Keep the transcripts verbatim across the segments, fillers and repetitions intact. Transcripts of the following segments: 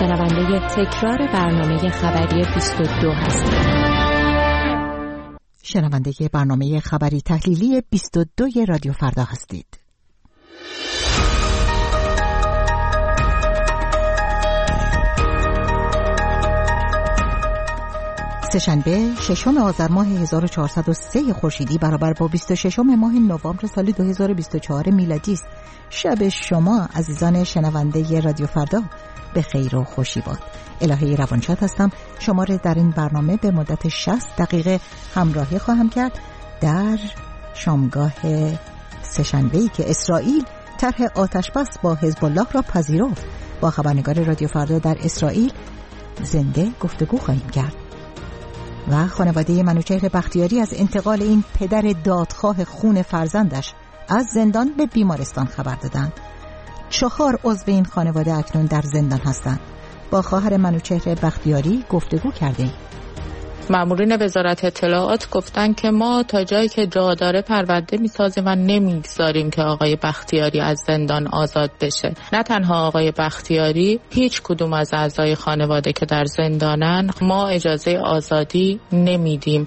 شنونده تکرار برنامه خبری بیست و دو هستید. شنونده برنامه خبری تحلیلی بیست و دو رادیو فردا هستید. سه‌شنبه ششم آذر ماه هزار و چهارصد و سه خورشیدی برابر با بیست و ششم ماه نوامبر سال دو هزار و بیست و چهار میلادی است. شب شما عزیزان شنونده رادیو فردا به خیر و خوشی باد. الهه روانشاد هستم. شما را در این برنامه به مدت شصت دقیقه همراهی خواهم کرد در شامگاه سه‌شنبه‌ای که اسرائیل طرح آتش‌بس با حزب الله را پذیرفت. با خبرنگار رادیو فردا در اسرائیل زنده گفتگو خواهیم کرد. و خانواده منوچهر بختیاری از انتقال این پدر دادخواه خون فرزندش از زندان به بیمارستان خبر دادند. چهار عضو این خانواده اکنون در زندان هستند. با خواهر منوچهر بختیاری گفتگو کردیم. مامورین وزارت اطلاعات گفتن که ما تا جایی که جا داره پرونده میسازیم و نمیگذاریم که آقای بختیاری از زندان آزاد بشه. نه تنها آقای بختیاری، هیچ کدوم از اعضای خانواده که در زندانن ما اجازه آزادی نمیدیم.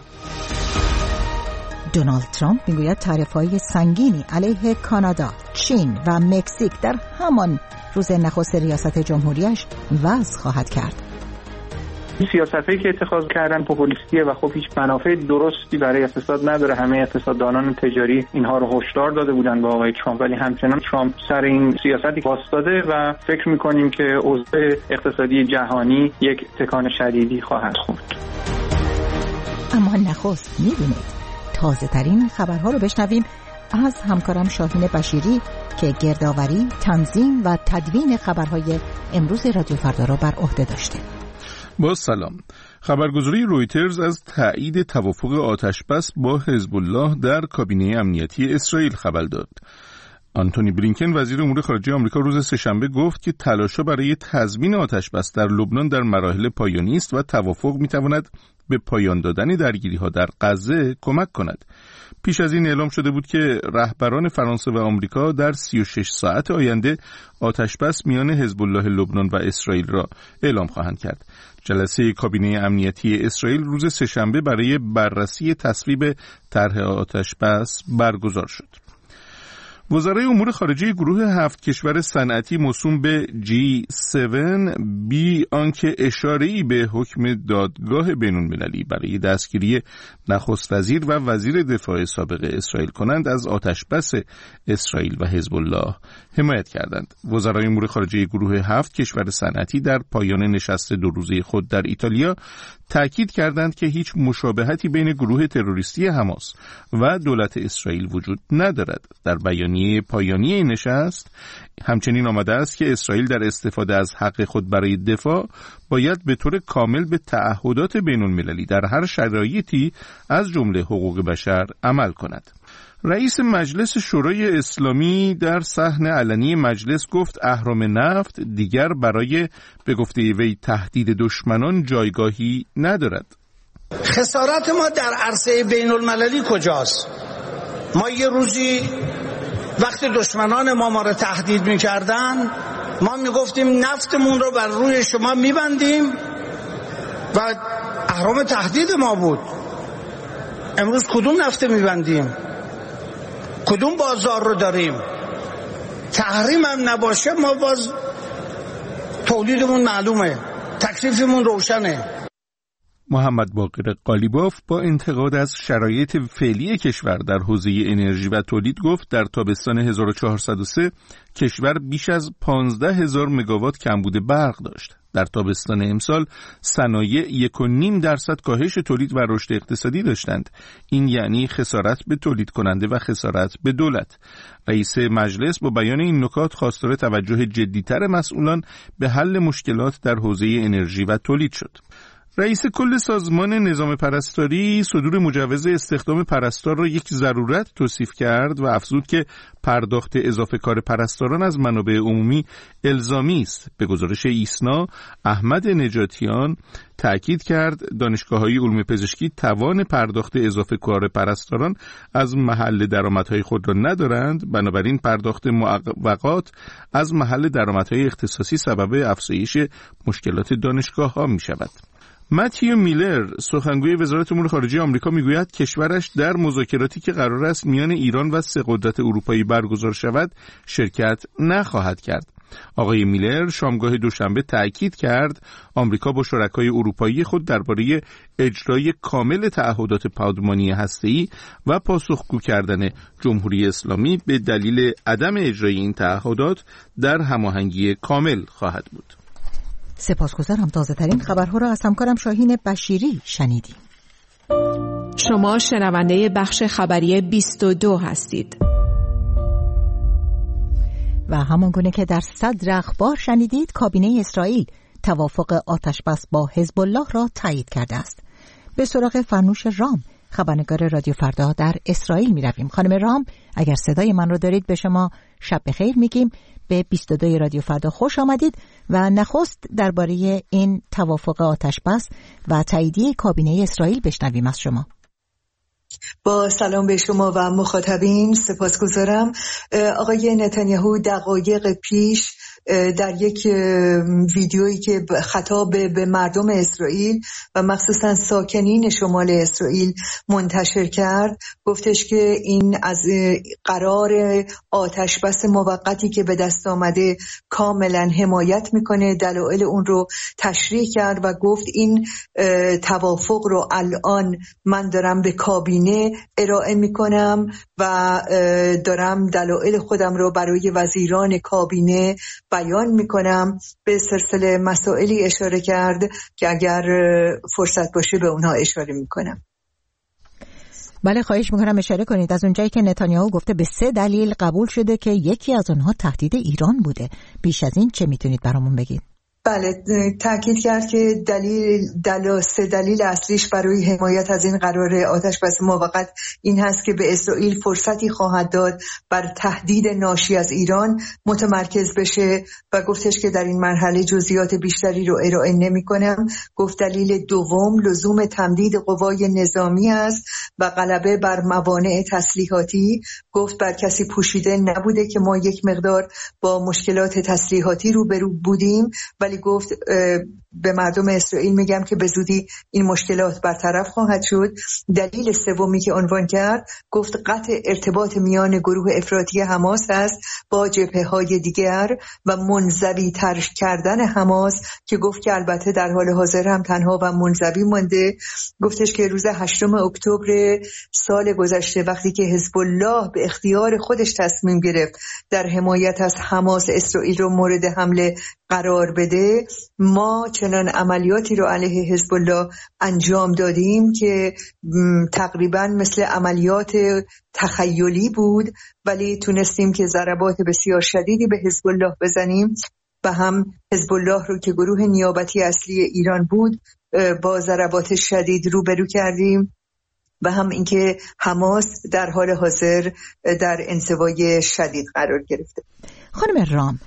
دونالد ترامپ میگوید تعرفه‌های سنگینی علیه کانادا، چین و مکزیک در همان روز نخست ریاست جمهوریش وضع خواهد کرد. این سیاستایی که اتخاذ کردن پوپولیستیه و خب هیچ منافع درستی برای اقتصاد نداره. همه اقتصاددانان تجاری اینها رو هشدار داده بودن با آقای ترامپ، ولی همچنان ترامپ سر این سیاستی واسطاده و فکر می‌کنیم که اوضاع اقتصادی جهانی یک تکان شدیدی خواهد خورد. اما نخست می‌بینید تازه ترین خبرها رو بشنویم از همکارم شاهین بشیری که گردآوری، تنظیم و تدوین خبرهای امروز رادیو فردا را بر عهده داشته. با سلام. خبرگزاری رویترز از تایید توافق آتش‌بس با حزب الله در کابینه امنیتی اسرائیل خبر داد. آنتونی بلینکن وزیر امور خارجه آمریکا روز سه‌شنبه گفت که تلاش‌ها برای تضمین آتش‌بس در لبنان در مراحل پایانی است و توافق می‌تواند به پایان دادن درگیری‌ها در غزه کمک کند. پیش از این اعلام شده بود که رهبران فرانسه و آمریکا در سی و شش ساعت آینده آتش‌بس میان حزب الله لبنان و اسرائیل را اعلام خواهند کرد. جلسه کابینه امنیتی اسرائیل روز سه‌شنبه برای بررسی تصویب طرح آتش‌بس برگزار شد. وزرای امور خارجه گروه هفت کشور صنعتی موسوم به جی هفت بی آنکه اشاره‌ای به حکم دادگاه بین‌المللی برای دستگیری نخست وزیر و وزیر دفاع سابق اسرائیل کنند از آتش‌بس اسرائیل و حزب الله حمایت کردند. وزرای امور خارجه گروه هفت کشور صنعتی در پایان نشست دو روزه خود در ایتالیا تأکید کردند که هیچ مشابهتی بین گروه تروریستی حماس و دولت اسرائیل وجود ندارد. در بیانیه پایانی این نشست همچنین آمده است که اسرائیل در استفاده از حق خود برای دفاع باید به طور کامل به تعهدات بین‌المللی در هر شرایطی از جمله حقوق بشر عمل کند. رئیس مجلس شورای اسلامی در صحن علنی مجلس گفت اهرم نفت دیگر برای به گفته وی تهدید دشمنان جایگاهی ندارد. خسارت ما در عرصه بین المللی کجاست؟ ما یه روزی وقتی دشمنان ما ما رو تهدید میکردن ما میگفتیم نفتمون رو بر روی شما میبندیم و اهرم تهدید ما بود. امروز کدوم نفت میبندیم؟ کدوم بازار رو داریم؟ تحریم هم نباشه ما باز تولیدمون معلومه، تکلیفمون روشنه. محمد باقر قالیباف با انتقاد از شرایط فعلی کشور در حوزه انرژی و تولید گفت در تابستان هزار و چهارصد و سه کشور بیش از پانزده هزار مگاوات کمبود برق داشت. در تابستان امسال صنایع یک و نیم درصد کاهش تولید و رشد اقتصادی داشتند. این یعنی خسارت به تولید کننده و خسارت به دولت. رئیس مجلس با بیان این نکات خواستار توجه جدی‌تر مسئولان به حل مشکلات در حوزه انرژی و تولید شد. رئیس کل سازمان نظام پرستاری صدور مجوز استخدام پرستار را یک ضرورت توصیف کرد و افزود که پرداخت اضافه کار پرستاران از منابع عمومی الزامی است. به گزارش ایسنا، احمد نجاتیان تأکید کرد دانشگاه‌های علوم پزشکی توان پرداخت اضافه کار پرستاران از محل درآمدهای خود را ندارند، بنابراین پرداخت معوقات از محل درآمدهای اختصاصی سبب افزایش مشکلات دانشگاه‌ها می‌شود. متیو میلر سخنگوی وزارت امور خارجه آمریکا میگوید کشورش در مذاکراتی که قرار است میان ایران و سه قدرت اروپایی برگزار شود شرکت نخواهد کرد. آقای میلر شامگاه دوشنبه تأکید کرد آمریکا با شرکای اروپایی خود درباره اجرای کامل تعهدات پادمانی هسته‌ای و پاسخگو کردن جمهوری اسلامی به دلیل عدم اجرای این تعهدات در هماهنگی کامل خواهد بود. سپاسگزارم. تازه ترین خبرها را از همکارم شاهین بشیری شنیدیم. شما شنونده بخش خبری بیست و دو هستید. و همانگونه که در صدر اخبار شنیدید، کابینه اسرائیل توافق آتشبس با حزب الله را تایید کرده است. به سراغ فرنوش رام، خبرنگار رادیو فردا در اسرائیل می رویم. خانم رام، اگر صدای من رو دارید به شما شب بخیر میگیم. به بیست و دو رادیو فردا خوش آمدید و نخست درباره این توافق آتشبس و تاییدیه کابینه اسرائیل بشنویم از شما. با سلام به شما و مخاطبین، سپاسگزارم. آقای نتانیاهو دقایق پیش در یک ویدیویی که خطاب به مردم اسرائیل و مخصوصا ساکنین شمال اسرائیل منتشر کرد، گفتش که این از قرار آتشبس موقتی که به دست آمده کاملا حمایت میکنه. دلایل اون رو تشریح کرد و گفت این توافق رو الان من دارم به کابینه ارائه میکنم و دارم دلایل خودم رو برای وزیران کابینه بیان میکنم. به سلسله مسائلی اشاره کرد که اگر فرصت باشه به اونها اشاره میکنم. بله، خواهش میکنم اشاره کنید. از اونجایی که نتانیاهو گفته به سه دلیل قبول شده که یکی از اونها تهدید ایران بوده، بیش از این چه میتونید برامون بگید؟ بله، تاکید کرد که دلیل دل سه دلیل اصلیش برای حمایت از این قرار آتشبس موقت این هست که به اسرائیل فرصتی خواهد داد بر تهدید ناشی از ایران متمرکز بشه و گفتش که در این مرحله جزئیات بیشتری رو ارائه نمی‌کنم. گفت دلیل دوم لزوم تمدید قوای نظامی است و غلبه بر موانع تسلیحاتی. گفت بر کسی پوشیده نبوده که ما یک مقدار با مشکلات تسلیحاتی روبرو بودیم، ولی گفت به مردم اسرائیل میگم که به زودی این مشکلات برطرف خواهد شد. دلیل سومی که عنوان کرد، گفت قطع ارتباط میان گروه افراطی حماس است با جبهه‌های دیگر و منزوی تر کردن حماس، که گفت که البته در حال حاضر هم تنها و منزوی مانده. گفتش که روز هشتم اکتبر سال گذشته وقتی که حزب الله به اختیار خودش تصمیم گرفت در حمایت از حماس اسرائیل رو مورد حمله قرار بده، ما چنان عملیاتی رو علیه حزب الله انجام دادیم که تقریبا مثل عملیات تخیلی بود، ولی تونستیم که ضربات بسیار شدیدی به حزب الله بزنیم و هم حزب الله رو که گروه نیابتی اصلی ایران بود با ضربات شدید روبرو کردیم و هم اینکه حماس در حال حاضر در انزوای شدید قرار گرفته. خانم رام،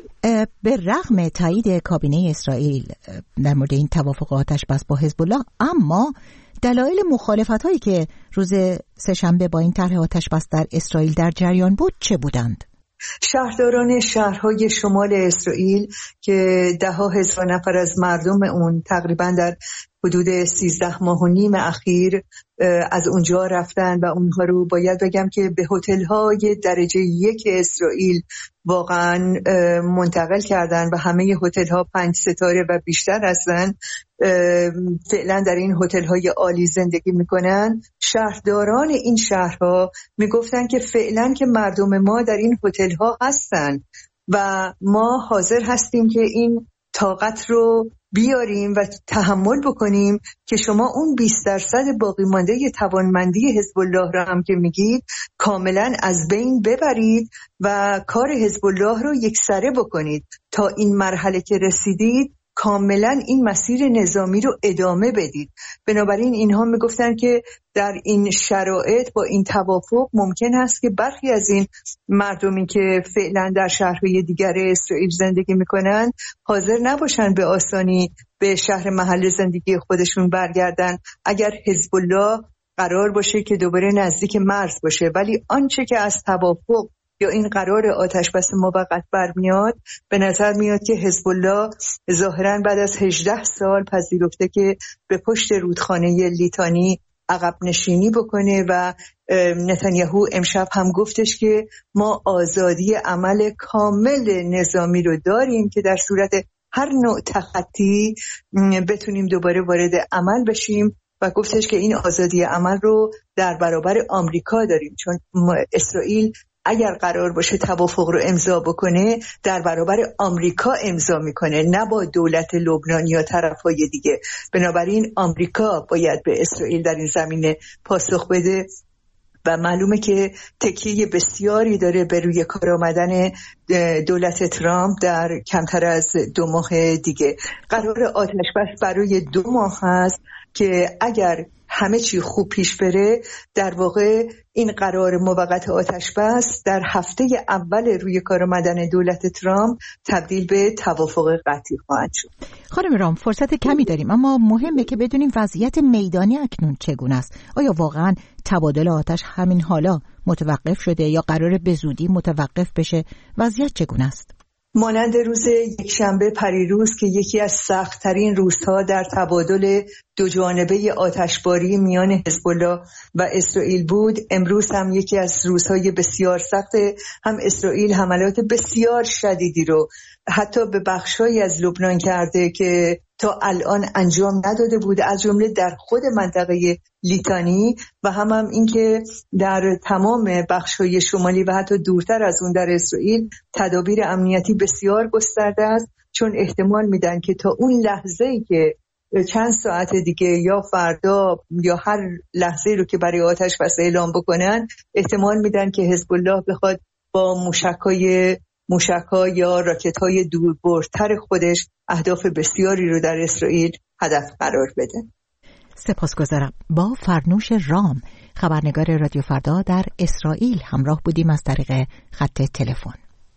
به رغم تایید کابینه اسرائیل در مورد این توافق آتشبس با حزب الله، اما دلایل مخالفت‌هایی که روز سه‌شنبه با این طرح آتشبس در اسرائیل در جریان بود چه بودند؟ شهرداران شهرهای شمال اسرائیل که ده ها هزار نفر از مردم اون تقریبا در حدود سیزده ماه و نیم اخیر از اونجا رفتن و اونها رو باید بگم که به هتل‌های درجه یک اسرائیل واقعا منتقل کردن و همه هتل‌ها پنج ستاره و بیشتر هستن. فعلا در این هتل‌های عالی زندگی میکنن. شهرداران این شهرها میگفتن که فعلا که مردم ما در این هتل‌ها هستن و ما حاضر هستیم که این طاقت رو بیاریم و تحمل بکنیم که شما اون بیست درصد باقی مانده توانمندی حزب الله را هم که میگید کاملا از بین ببرید و کار حزب الله رو یکسره بکنید. تا این مرحله که رسیدید کاملا این مسیر نظامی رو ادامه بدید. بنابراین اینها میگفتن که در این شرایط با این توافق ممکن است که برخی از این مردمی که فعلا در شهرهای دیگر اسرائیل زندگی میکنن حاضر نباشن به آسانی به شهر محل زندگی خودشون برگردن اگر حزب الله قرار باشه که دوباره نزدیک مرز باشه. ولی آنچه که از توافق یا این قرار آتش بس موقت برمیاد، به نظر میاد که حزب الله ظاهراً بعد از هجده سال پذیرفته که به پشت رودخانه لیتانی عقب نشینی بکنه و نتانیاهو امشب هم گفتش که ما آزادی عمل کامل نظامی رو داریم که در صورت هر نوع تخطی بتونیم دوباره وارد عمل بشیم و گفتش که این آزادی عمل رو در برابر آمریکا داریم، چون اسرائیل اگر قرار باشه توافق رو امضا بکنه در برابر آمریکا امضا میکنه، نه با دولت لبنان یا طرفای دیگه. بنابراین آمریکا باید به اسرائیل در این زمینه پاسخ بده و معلومه که تکیه بسیاری داره به روی کار آمدن دولت ترامپ در کمتر از دو ماه دیگه. قرار آتش بس برای دو ماه هست که اگر همه چی خوب پیش بره در واقع این قرار موقت آتش بس در هفته اول روی کار آمدن دولت ترامپ تبدیل به توافق قطعی خواهد شد. خانم رام، فرصت کمی داریم اما مهمه که بدونیم وضعیت میدانی اکنون چگونه است. آیا واقعا تبادل آتش همین حالا متوقف شده یا قراره به زودی متوقف بشه؟ وضعیت چگونه است؟ مانند روز یکشنبه پریروز که یکی از سخت‌ترین روزها در تبادل دو جانبه آتشباری میان حزب الله و اسرائیل بود، امروز هم یکی از روزهای بسیار سخت. هم اسرائیل حملات بسیار شدیدی رو حتی به بخشایی از لبنان کرده که تا الان انجام نداده بود، از جمله در خود منطقه لیتانی و هم هم این که در تمام بخش‌های شمالی و حتی دورتر از اون در اسرائیل تدابیر امنیتی بسیار گسترده است، چون احتمال میدن که تا اون لحظه‌ای که چند ساعت دیگه یا فردا یا هر لحظه‌ای رو که برای آتش بس اعلام بکنن احتمال میدن که حزب الله بخواد با موشک‌های موشک‌ها یا راکت‌های دوربردتر خودش اهداف بسیاری رو در اسرائیل هدف قرار بده. سپاسگزارم. با فرنوش رام، خبرنگار رادیو فردا در اسرائیل همراه بودیم از طریق خط تلفن.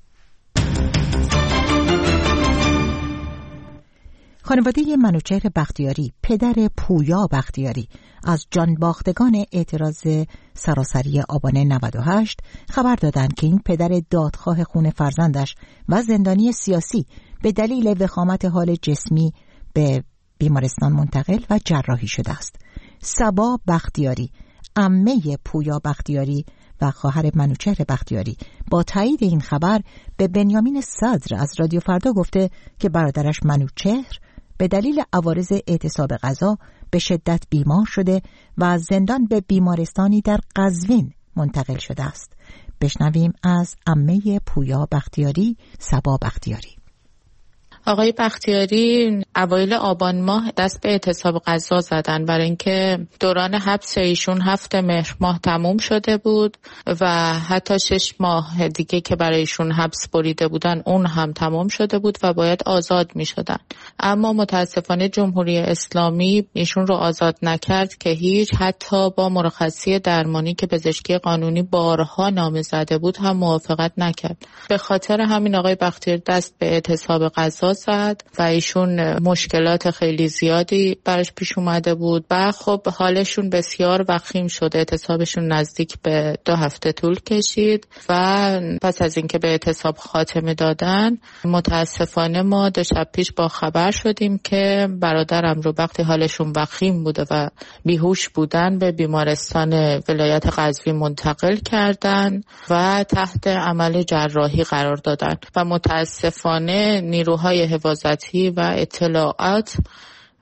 خانواده منوچهر بختیاری، پدر پویا بختیاری، از جانباختگان اعتراض سراسری آبان نود و هشت خبر دادند که این پدر دادخواه خون فرزندش و زندانی سیاسی به دلیل وخامت حال جسمی به بیمارستان منتقل و جراحی شده است. صبا بختیاری، عمه پویا بختیاری و خواهر منوچهر بختیاری، با تایید این خبر به بنیامین صدر از رادیو فردا گفته که برادرش منوچهر به دلیل عوارض اعتصاب غذا به شدت بیمار شده و از زندان به بیمارستانی در قزوین منتقل شده است. بشنویم از عمه پویا بختیاری، صبا بختیاری. آقای بختیاری اوایل آبان ماه دست به اعتصاب غذا زدن برای اینکه دوران حبس ایشون هفت مهر ماه تموم شده بود و حتی شش ماه دیگه که برای ایشون حبس بریده بودن اون هم تمام شده بود و باید آزاد می شدن. اما متاسفانه جمهوری اسلامی ایشون رو آزاد نکرد که هیچ، حتی با مرخصی درمانی که پزشکی قانونی بارها نامه زده بود هم موافقت نکرد. به خاطر همین آقای بختیاری دست به اعتصاب غذا زد و ایشون مشکلات خیلی زیادی براش پیش اومده بود و خب حالشون بسیار وخیم شده. اعتصابشون نزدیک به دو هفته طول کشید و پس از اینکه به اعتصاب خاتمه دادن متاسفانه ما دو شب پیش با خبر شدیم که برادرم رو وقتی حالشون وخیم بوده و بیهوش بودن به بیمارستان ولایت قزوین منتقل کردن و تحت عمل جراحی قرار دادن و متاسفانه نیروهای حفاظتی و اطلاعات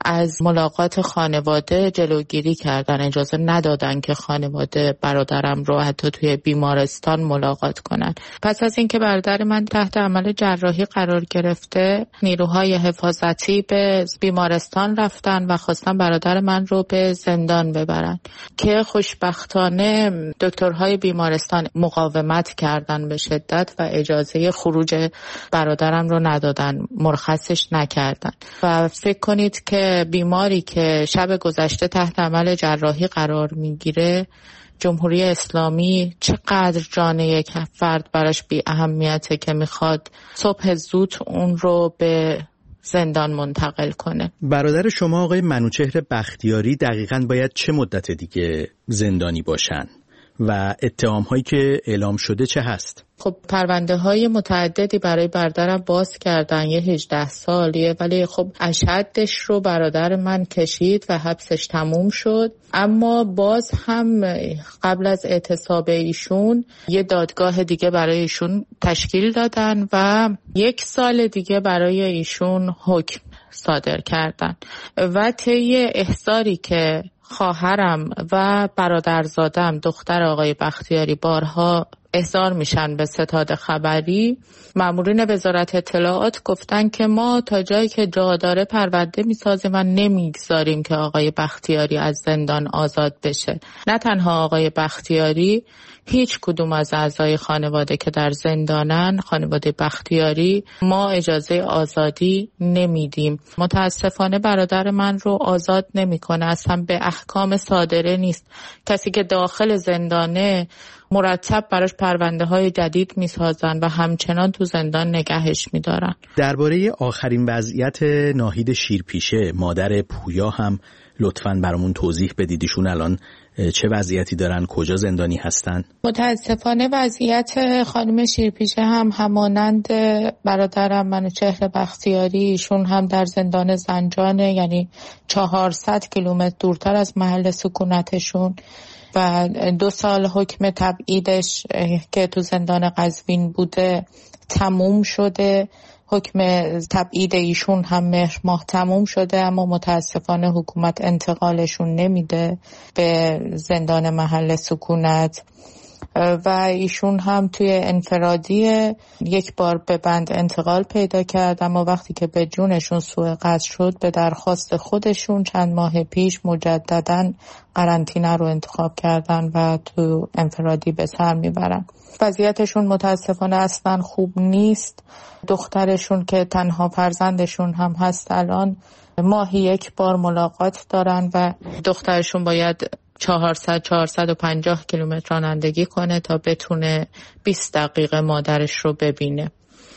از ملاقات خانواده جلوگیری کردن، اجازه ندادن که خانواده برادرم رو حتی توی بیمارستان ملاقات کنن. پس از اینکه برادر من تحت عمل جراحی قرار گرفته، نیروهای حفاظتی به بیمارستان رفتن و خواستن برادر من رو به زندان ببرن که خوشبختانه دکترهای بیمارستان مقاومت کردن به شدت و اجازه خروج برادرم رو ندادن، مرخصش نکردن. و فکر کنید که بیماری که شب گذشته تحت عمل جراحی قرار میگیره، جمهوری اسلامی چقدر جان یک فرد براش بی اهمیته که میخواد صبح زود اون رو به زندان منتقل کنه. برادر شما آقای منوچهر بختیاری دقیقاً باید چه مدت دیگه زندانی باشن و اتهام هایی که اعلام شده چه هست؟ خب پرونده های متعددی برای برادرم باز کردن، یه هجده سالیه، ولی خب اشهدش رو برادر من کشید و حبسش تموم شد. اما باز هم قبل از اعتصاب ایشون یه دادگاه دیگه برای ایشون تشکیل دادن و یک سال دیگه برای ایشون حکم صادر کردن و طی احضاری که خواهرم و برادرزادم دختر آقای بختیاری بارها احضار میشن به ستاد خبری، مامورین وزارت اطلاعات گفتن که ما تا جایی که جا داره پرونده میسازیم و نمیگذاریم که آقای بختیاری از زندان آزاد بشه. نه تنها آقای بختیاری، هیچ کدوم از اعضای خانواده که در زندانن، خانواده بختیاری، ما اجازه آزادی نمیدیم. متاسفانه برادر من رو آزاد نمیکنه، اصلا به احکام صادره نیست. کسی که داخل زندانه مرتب براش پرونده های جدید میسازن و همچنان تو زندان نگهش میدارن. درباره آخرین وضعیت ناهید شیرپیشه، مادر پویا، هم لطفاً برامون توضیح بدید. ایشون الان چه وضعیتی دارن؟ کجا زندانی هستن؟ متاسفانه وضعیت خانم شیرپیشه هم همانند برادرم منوچهر بختیاری، ایشون هم در زندان زنجانه، یعنی چهارصد کیلومتر دورتر از محل سکونتشون و دو سال حکم تبعیدش که تو زندان قزوین بوده تموم شده. حکم تبعید ایشون هم مهر ماه تموم شده، اما متاسفانه حکومت انتقالشون نمیده به زندان محل سکونت و ایشون هم توی انفرادی یک بار به بند انتقال پیدا کرد، اما وقتی که به جونشون سوء قصد شد به درخواست خودشون چند ماه پیش مجدداً قرنطینه رو انتخاب کردن و تو انفرادی به سر میبرن. وضعیتشون متاسفانه اصلا خوب نیست. دخترشون که تنها فرزندشون هم هست الان ماهی یک بار ملاقات دارن و دخترشون باید چهارصد چهارصد و پنجاه کیلومتر رانندگی کنه تا بتونه بیست دقیقه مادرش رو ببینه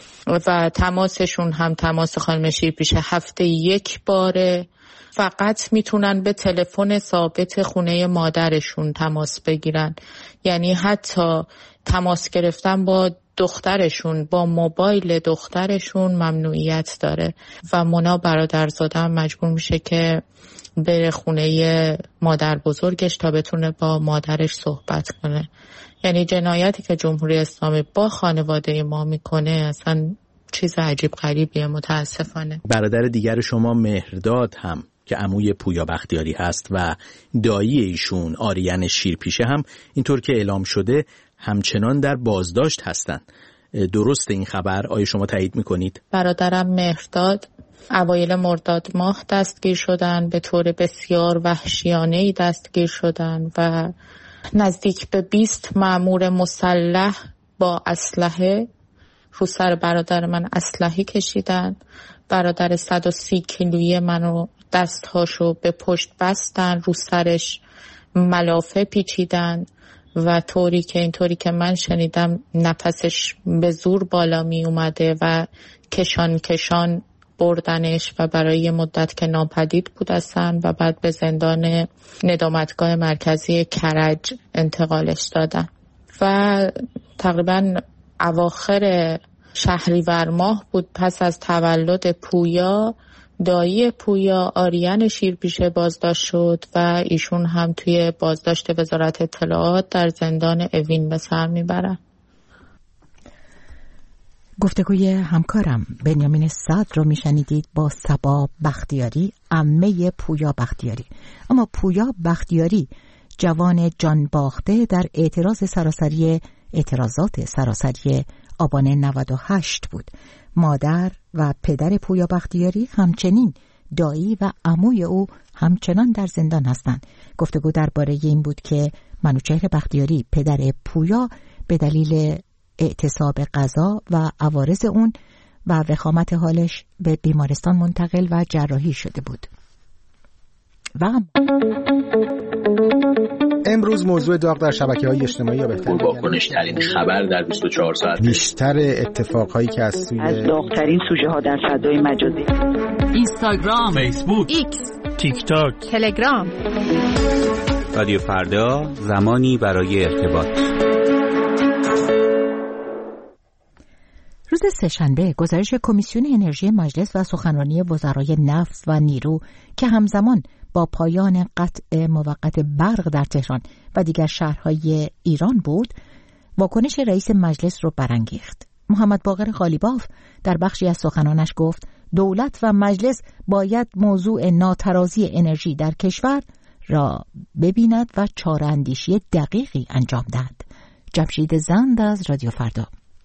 و تماسشون هم تماس خانم شیرپیشه هفته یک باره. فقط میتونن به تلفن ثابت خونه مادرشون تماس بگیرن، یعنی حتی تماس گرفتن با دخترشون با موبایل دخترشون ممنوعیت داره و مونا برادرزاده هم مجبور میشه که بره خونه مادر بزرگش تا بتونه با مادرش صحبت کنه. یعنی جنایتی که جمهوری اسلامی با خانواده ما میکنه اصلا چیز عجیب غریبیه متاسفانه. برادر دیگر شما مهرداد هم که عموی پویا بختیاری هست و دایی ایشون آریان شیرپیشه هم اینطور که اعلام شده همچنان در بازداشت هستند. درست این خبر؟ آیا شما تایید میکنید؟ برادرم مهرداد اوایل مرداد ماه دستگیر شدن، به طور بسیار وحشیانه‌ای دستگیر شدن و نزدیک به بیست مأمور مسلح با اسلحه رو سر برادر من اسلحه کشیدن. برادر صد و سی کیلویی منو دستهاشو به پشت بستن، رو سرش ملافه پیچیدن و طوری که اینطوری که من شنیدم نفسش به زور بالا می اومده و کشان کشان بردنش و برای یه مدت که ناپدید بود هستن و بعد به زندان ندامتگاه مرکزی کرج انتقالش دادن و تقریبا اواخر شهریور ماه بود پس از تولد پویا دایی پویا آریان شیرپیشه بازداشت شد و ایشون هم توی بازداشت وزارت اطلاعات در زندان اوین به سر میبرن. گفتگوی همکارم بنیامین صدر رو میشنیدید با صبا بختیاری، عمه پویا بختیاری. اما پویا بختیاری جوان جان باخته در اعتراض سراسری اعتراضات سراسری آبان نود و هشت بود. مادر و پدر پویا بختیاری همچنین دایی و عموی او همچنان در زندان هستند. گفتگو درباره این بود که منوچهر بختیاری پدر پویا به دلیل اعتصاب غذا و عوارض اون و وخامت حالش به بیمارستان منتقل و جراحی شده بود. و امروز موضوع داغ در شبکه‌های اجتماعی یا بهتر پرواکنش‌ترین خبر در بیست و چهار ساعت، بیشتر اتفاقهایی که از سوی از داغ‌ترین سوژه‌ها در فضای مجازی، اینستاگرام، فیسبوک، ایکس، تیک تاک، تلگرام. رادیو فردا، زمانی برای ارتباط. روز سه‌شنبه گزارش کمیسیون انرژی مجلس و سخنرانی وزرای نفت و نیرو که همزمان با پایان قطع موقت برق در تهران و دیگر شهرهای ایران بود، واکنش رئیس مجلس رو برانگیخت. محمد باقر قالیباف در بخشی از سخنانش گفت دولت و مجلس باید موضوع ناترازی انرژی در کشور را ببیند و چاره‌اندیشی دقیقی انجام دهد. جمشید زند از رادیو فردا.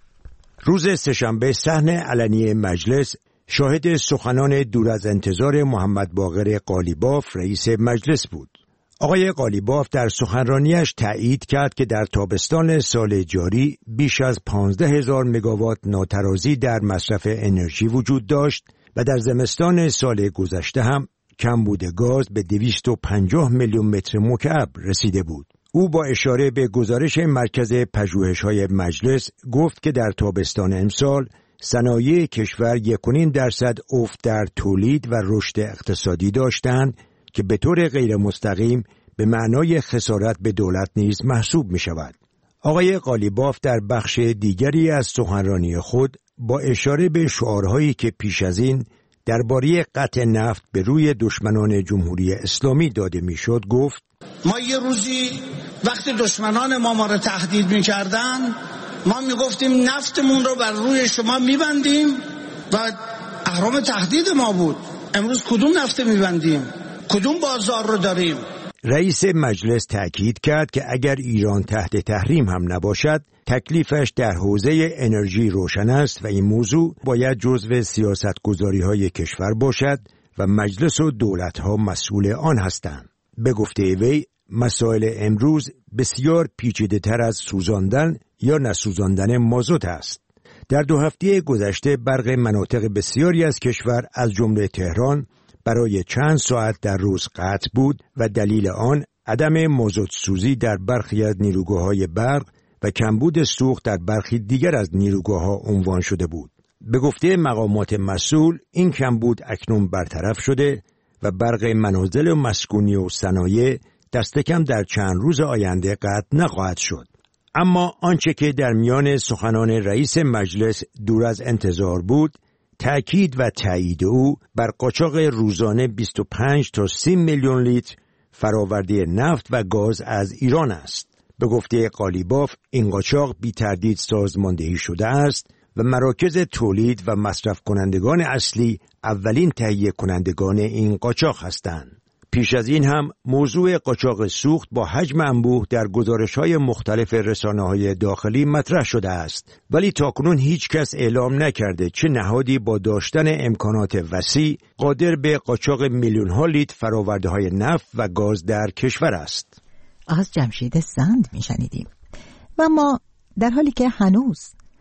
روز سه‌شنبه صحن علنی مجلس شاهد سخنان دور از انتظار محمد باقر قالیباف رئیس مجلس بود. آقای قالیباف در سخنرانیش تایید کرد که در تابستان سال جاری بیش از پانزده هزار مگاوات ناترازی در مصرف انرژی وجود داشت و در زمستان سال گذشته هم کمبود گاز به دویست و پنجاه میلیون متر مکعب رسیده بود. او با اشاره به گزارش مرکز پژوهش‌های مجلس گفت که در تابستان امسال صنایع کشور یک و نیم درصد افت در تولید و رشد اقتصادی داشتند که به طور غیر مستقیم به معنای خسارت به دولت نیز محسوب می شود. آقای قالیباف در بخش دیگری از سخنرانی خود با اشاره به شعارهایی که پیش از این درباره قطع نفت به روی دشمنان جمهوری اسلامی داده میشد گفت ما یه روزی وقتی دشمنان ما ما رو تهدید میکردن ما میگفتیم نفتمون رو بر روی شما میبندیم و اهرام تهدید ما بود. امروز کدوم نفت میبندیم؟ کدوم بازار رو داریم؟ رئیس مجلس تأکید کرد که اگر ایران تحت تحریم هم نباشد تکلیفش در حوزه انرژی روشن است و این موضوع باید جزو سیاستگذاری‌های کشور باشد و مجلس و دولت‌ها مسئول آن هستند. به گفته وی مسائل امروز بسیار پیچیده‌تر از سوزاندن یا نسوزاندن مازوت است. در دو هفته گذشته برق مناطق بسیاری از کشور از جمله تهران برای چند ساعت در روز قطع بود و دلیل آن عدم مازوت سوزی در برخی از نیروگاه‌های برق و کمبود سوخت در برخی دیگر از نیروگاه‌ها عنوان شده بود. به گفته مقامات مسئول این کمبود اکنون برطرف شده و برق منازل و مسکونی و صنایع دست کم در چند روز آینده قطع نخواهد شد. اما آنچه که در میان سخنان رئیس مجلس دور از انتظار بود، تأکید و تایید او بر قاچاق روزانه بیست و پنج تا سی میلیون لیتر فراورده نفت و گاز از ایران است. به گفته قالیباف این قاچاق بی تردید سازماندهی شده است و مراکز تولید و مصرف کنندگان اصلی اولین تهیه کنندگان این قاچاق هستند. پیش از این هم موضوع قاچاق سوخت با حجم انبوه در گزارش‌های مختلف رسانه‌های داخلی مطرح شده است، ولی تاکنون هیچ کس اعلام نکرده چه نهادی با داشتن امکانات وسیع قادر به قاچاق میلیون‌ها لیتر فرآورده‌های نفت و گاز در کشور است. از جمشید زند میشنیدیم. و ما در حالی که هنوز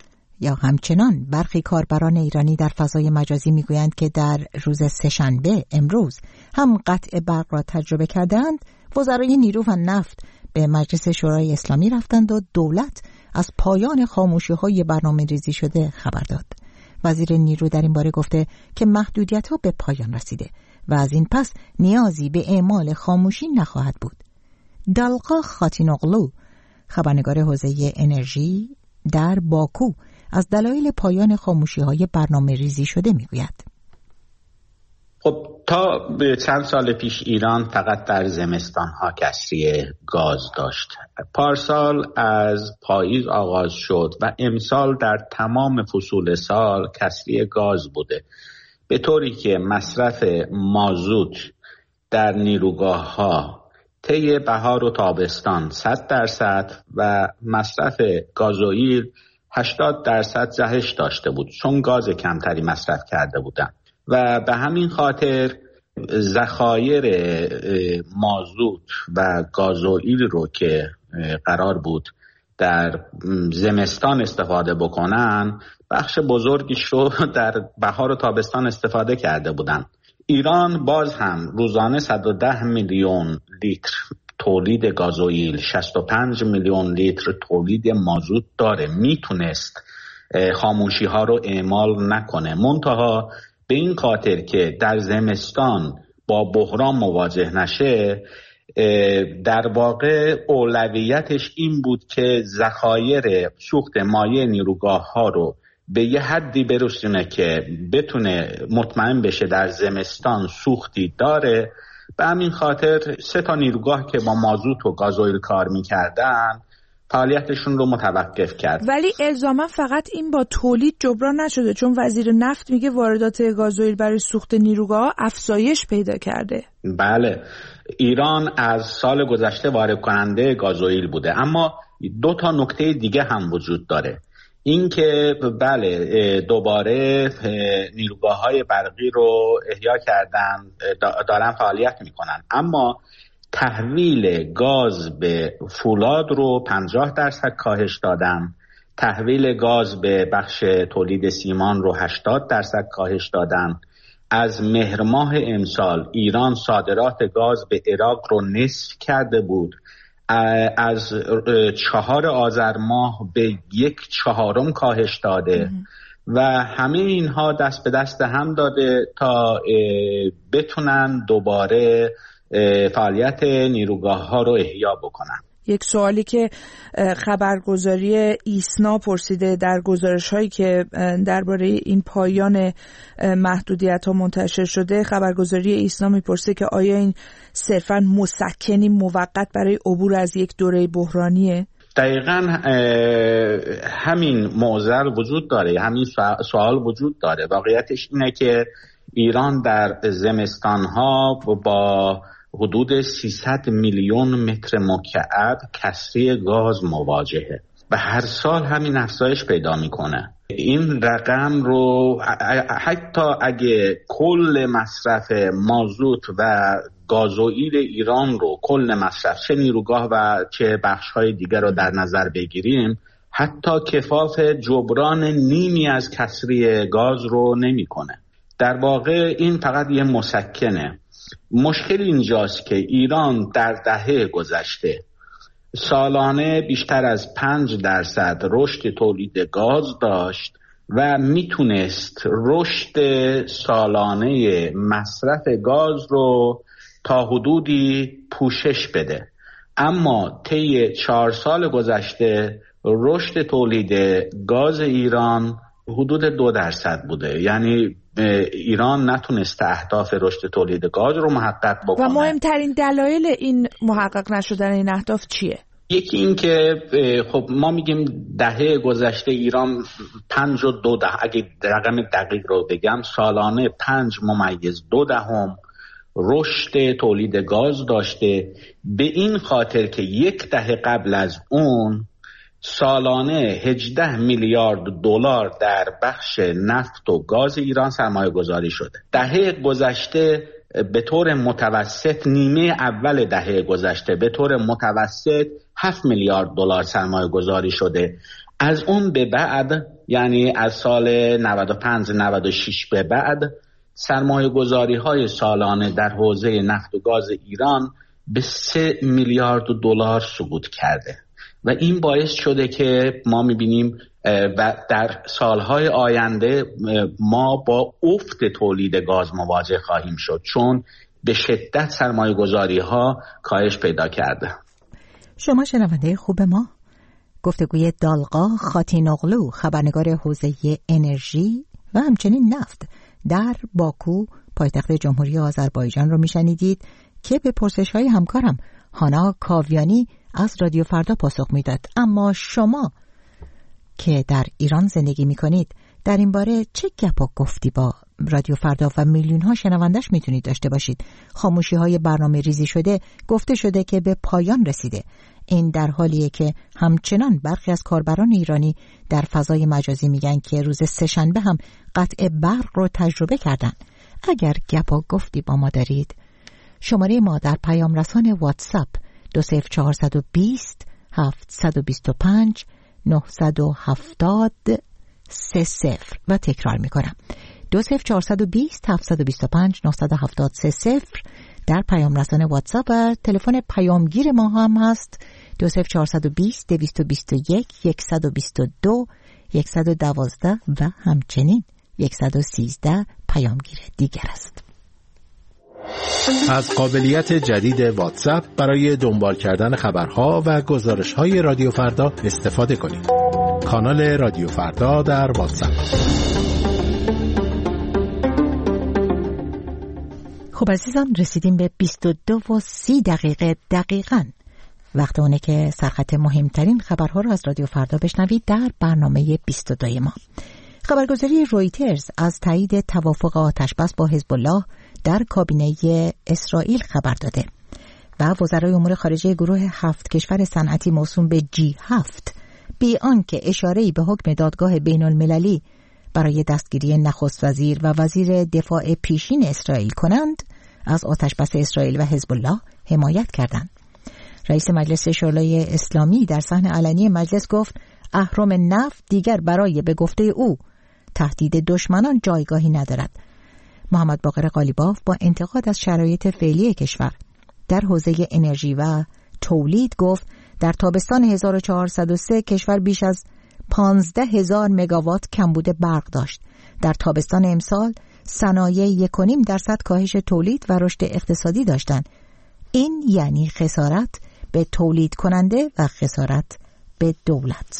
یا همچنان برخی کاربران ایرانی در فضای مجازی میگویند که در روز سه‌شنبه امروز هم قطع برق را تجربه کردند، وزرای نیرو و نفت به مجلس شورای اسلامی رفتند و دولت از پایان خاموشی‌های برنامه‌ریزی شده خبر داد. وزیر نیرو در این باره گفته که محدودیت‌ها به پایان رسیده و از این پس نیازی به اعمال خاموشی نخواهد بود. دلقا خاتینوغلو، خبرنگار حوزه انرژی در باکو، از دلایل پایان خاموشی‌های برنامه‌ریزی شده میگوید. خب تا به چند سال پیش ایران فقط در زمستان‌ها کسری گاز داشت. پارسال از پاییز آغاز شد و امسال در تمام فصول سال کسری گاز بوده، به طوری که مصرف مازوت در نیروگاه‌ها طی بهار و تابستان صد درصد و مصرف گازوئیل هشتاد درصد جهش داشته بود، چون گاز کمتری مصرف کرده بودن و به همین خاطر ذخایر مازوت و گازوئیل رو که قرار بود در زمستان استفاده بکنن، بخش بزرگیش رو در بهار و تابستان استفاده کرده بودن. ایران باز هم روزانه صد و ده میلیون لیتر تولید گازوئیل، شصت و پنج میلیون لیتر تولید مازوت داره، میتونست خاموشی ها رو اعمال نکنه، منتها به این خاطر که در زمستان با بحران مواجه نشه، در واقع اولویتش این بود که ذخایر سوخت مایع نیروگاه ها رو به یه حدی برسونه که بتونه مطمئن بشه در زمستان سوختی داره. به همین خاطر سه تا نیروگاه که با مازوت و گازوئیل کار میکردن فعالیتشون رو متوقف کرد. ولی الزاما فقط این با تولید جبران نشده، چون وزیر نفت میگه واردات گازوئیل برای سوخت نیروگاه افزایش پیدا کرده. بله، ایران از سال گذشته وارد کننده گازوئیل بوده، اما دو تا نکته دیگه هم وجود داره. این که بله دوباره نیروگاه‌های برقی رو احیا کردن، دارن فعالیت میکنن، اما تحویل گاز به فولاد رو پنجاه درصد کاهش دادن، تحویل گاز به بخش تولید سیمان رو هشتاد درصد کاهش دادن. از مهر ماه امسال ایران صادرات گاز به عراق رو نصف کرده بود، از چهار آذر ماه به یک چهارم کاهش داده و همه اینها دست به دست هم داده تا بتونن دوباره فعالیت نیروگاه ها رو احیا بکنن. یک سوالی که خبرگزاری ایسنا پرسیده در گزارش هایی که درباره این پایان محدودیت ها منتشر شده، خبرگزاری ایسنا میپرسه که آیا این صرفاً مسکنی موقت برای عبور از یک دوره بحرانیه؟ دقیقاً همین معضل وجود داره، همین سوال وجود داره. واقعیتش اینه که ایران در زمستانها با حدود سیصد میلیون متر مکعب کسری گاز مواجهه و هر سال همین افزایش پیدا میکنه. این رقم رو حتی اگه کل مصرف مازوت و گازوئیل ایران رو، کل مصرف چه نیروگاه و چه بخش‌های دیگر رو در نظر بگیریم، حتی کفاف جبران نیمی از کسری گاز رو نمیکنه. در واقع این فقط یه مسکنه. مشکل اینجاست که ایران در دهه گذشته سالانه بیشتر از پنج درصد رشد تولید گاز داشت و میتونست رشد سالانه مصرف گاز رو تا حدودی پوشش بده، اما طی چهار سال گذشته رشد تولید گاز ایران حدود دو درصد بوده. یعنی ایران نتونسته اهداف رشد تولید گاز رو محقق بکنه. و مهمترین دلایل این محقق نشدن این اهداف چیه؟ یکی این که خب ما میگیم دهه گذشته ایران پنج و دو ده اگه رقم دقیق رو بگم سالانه پنج ممیز دو دهم رشد تولید گاز داشته، به این خاطر که یک دهه قبل از اون سالانه هجده میلیارد دلار در بخش نفت و گاز ایران سرمایه گذاری شده. دهه گذشته به طور متوسط، نیمه اول دهه گذشته به طور متوسط هفت میلیارد دلار سرمایه گذاری شده. از اون به بعد، یعنی از سال نود و پنج نود و شش به بعد، سرمایه گذاری های سالانه در حوزه نفت و گاز ایران به سه میلیارد دلار سقوط کرده و این باعث شده که ما میبینیم و در سالهای آینده ما با افت تولید گاز مواجه خواهیم شد، چون به شدت سرمایه گذاری ها کاهش پیدا کرده. شما شنونده خوب ما، گفتگوی دالقا خاتینوغلو، خبرنگار حوزه انرژی و همچنین نفت، در باکو پایتخت جمهوری آذربایجان رو میشنیدید که به پرسش‌های همکارم هانا کاویانی از رادیو فردا پاسخ میداد. اما شما که در ایران زندگی میکنید در این باره چه گپ و گفتی با رادیو فردا و میلیون ها شنوندش میتونید داشته باشید؟ خاموشی های برنامه ریزی شده گفته شده که به پایان رسیده. این در حالیه که همچنان برخی از کاربران ایرانی در فضای مجازی میگن که روز سه‌شنبه هم قطع برق رو تجربه کردن. اگر گپ و گفتی با ما دارید، شماره ما در پیام رسان واتساپ دو صفر چهار دو صفر هفت دو پنج نه هفت صفر سه صفر و تکرار میکنم دو صفر چهار دو صفر هفت دو پنج نه هفت سه صفر در پیام رسان واتساپ و تلفن پیامگیر ما هم هست دو صفر چهار دو صفر دو دو یک یک دو دو یک یک دو و همچنین یک یک سه پیامگیر دیگر است. از قابلیت جدید واتساپ برای دنبال کردن خبرها و گزارش‌های رادیو فردا استفاده کنید. کانال رادیو فردا در واتساپ. خب عزیزان، رسیدیم به بیست و دو و سی دقیقه دقیقاً. وقت اونه که سرخط مهمترین خبرها رو از رادیو فردا بشنوید در برنامه بیست و دو ما. خبرگزاری رویترز از تایید توافق آتشبس با حزب الله در کابینه اسرائیل خبر داده و وزرای امور خارجه گروه هفت کشور صنعتی موسوم به جی هفت بی آنکه اشاره‌ای به حکم دادگاه بین المللی برای دستگیری نخست وزیر و وزیر دفاع پیشین اسرائیل کنند، از آتشبس اسرائیل و حزب الله حمایت کردند. رئیس مجلس شورای اسلامی در صحن علنی مجلس گفت اهرم نفت دیگر برای به گفته او تهدید دشمنان جایگاهی ندارد. محمد باقر قالیباف با انتقاد از شرایط فعلی کشور در حوزه انرژی و تولید گفت در تابستان هزار و چهارصد و سه کشور بیش از پانزده هزار مگاوات کمبود برق داشت. در تابستان امسال صنایع یک و نیم درصد کاهش تولید و رشد اقتصادی داشتند. این یعنی خسارت به تولید کننده و خسارت به دولت.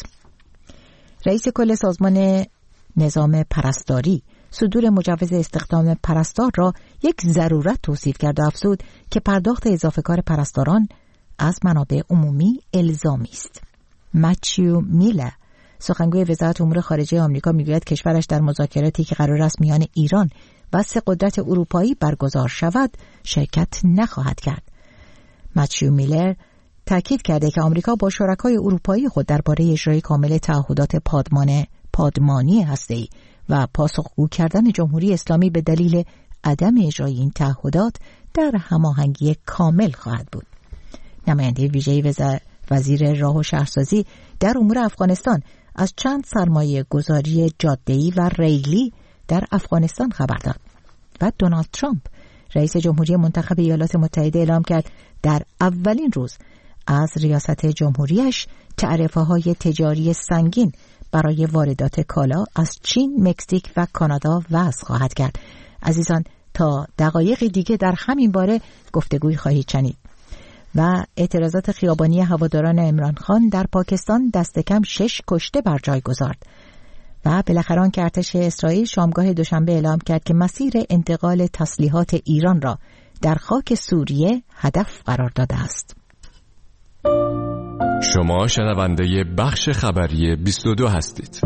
رئیس کل سازمان نظام پرستاری صدور مجوز استخدام پرستار را یک ضرورت توصیف کرد و افزود که پرداخت اضافه کار پرستاران از منابع عمومی الزامی است. مچیو میله سخنگوی وزارت امور خارجه آمریکا میگوید کشورش در مذاکراتی که قرار است میان ایران و سه قدرت اروپایی برگزار شود شرکت نخواهد کرد. مچیو میلر تاکید کرده که آمریکا با شرکای اروپایی خود درباره اجرای کامل تعهدات پادمان پادمانی هسته‌ای و پاسخگو کردن جمهوری اسلامی به دلیل عدم اجرای این تعهدات در هماهنگی کامل خواهد بود. نماینده ویژه وزیر راه و شهرسازی در امور افغانستان از چند سرمایه گذاری جاده‌ای و ریلی در افغانستان خبر داد و دونالد ترامپ رئیس جمهوری منتخب ایالات متحده اعلام کرد در اولین روز از ریاست جمهوریش تعرفه‌های تجاری سنگین برای واردات کالا از چین، مکزیک و کانادا وضع خواهد کرد. عزیزان، تا دقایق دیگه در همین باره گفتگوی خواهید شنید. و اعتراضات خیابانی هواداران عمران خان در پاکستان دست کم شش کشته بر جای گذارد. و بالاخره آن که ارتش اسرائیل شامگاه دوشنبه اعلام کرد که مسیر انتقال تسلیحات ایران را در خاک سوریه هدف قرار داده است. شما شنونده بخش خبری بیست و دو هستید.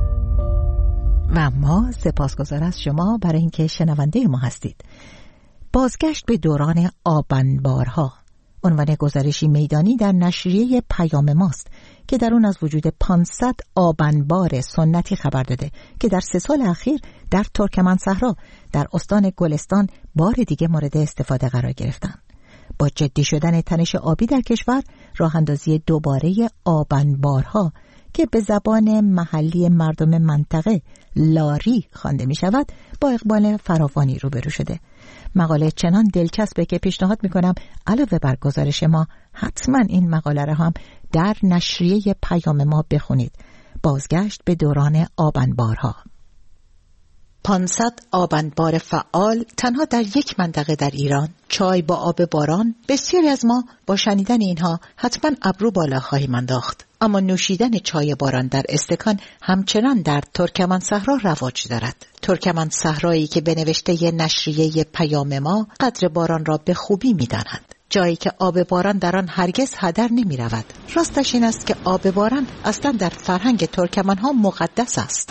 و ما سپاسگزار از شما برای اینکه شنونده ما هستید. بازگشت به دوران آبنبارها عنوان گزارشی میدانی در نشریه پیام ماست که در اون از وجود پانصد آبنبار سنتی خبر داده که در سه سال اخیر در ترکمن صحرا در استان گلستان بار دیگه مورد استفاده قرار گرفتن. با جدی شدن تنش آبی در کشور، راه اندازی دوباره آبنبارها که به زبان محلی مردم منطقه لاری خوانده می شود با اقبال فراوانی روبرو شده. مقاله چنان دلچسبه که پیشنهاد می کنم علاوه بر گزارش ما حتما این مقاله را هم در نشریه پیام ما بخونید. بازگشت به دوران آبنبارها. پانصد آبنبار فعال تنها در یک منطقه در ایران، چای با آب باران. بسیاری از ما با شنیدن اینها حتما ابرو بالا خواهیم انداخت. اما نوشیدن چای باران در استکان همچنان در ترکمن صحرا رواج دارد. ترکمن صحرایی که به نوشته نشریه پیام ما قدر باران را به خوبی می‌داند، جایی که آب باران در آن هرگز هدر نمی رود. راستش این است که آب باران اصلا در فرهنگ ترکمن ها مقدس است.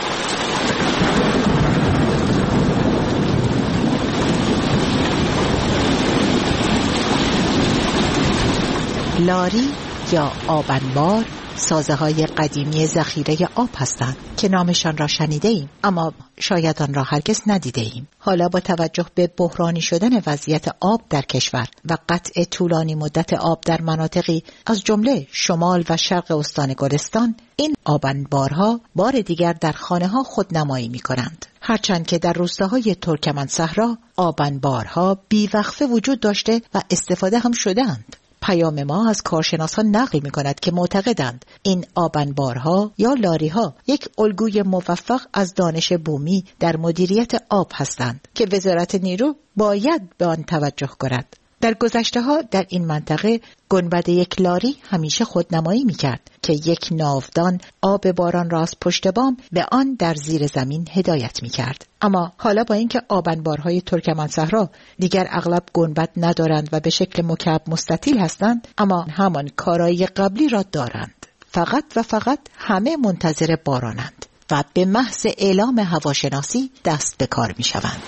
لاری یا آبنبار سازه های قدیمی ذخیره آب هستند که نامشان را شنیده ایم اما شاید آن را هرگز ندیده ایم. حالا با توجه به بحرانی شدن وضعیت آب در کشور و قطع طولانی مدت آب در مناطقی از جمله شمال و شرق استان گلستان، این آبنبارها بار دیگر در خانه ها خودنمایی می کنند. هرچند که در روستاهای ترکمن صحرا آبنبارها بیوقفه وجود داشته و استفاده هم شده‌اند. پیام ما از کارشناسان نقل می کند که معتقدند این آبنبارها یا لاریها یک الگوی موفق از دانش بومی در مدیریت آب هستند که وزارت نیرو باید به آن توجه کند. در گذشته ها در این منطقه گنبد یک لاری همیشه خودنمایی می کرد که یک ناودان آب باران را از پشت بام به آن در زیر زمین هدایت می کرد. اما حالا با اینکه آبنبارهای ترکمن صحرا دیگر اغلب گنبد ندارند و به شکل مکعب مستطیل هستند، اما همان کارایی قبلی را دارند. فقط و فقط همه منتظر بارانند و به محض اعلام هواشناسی دست به کار می شوند.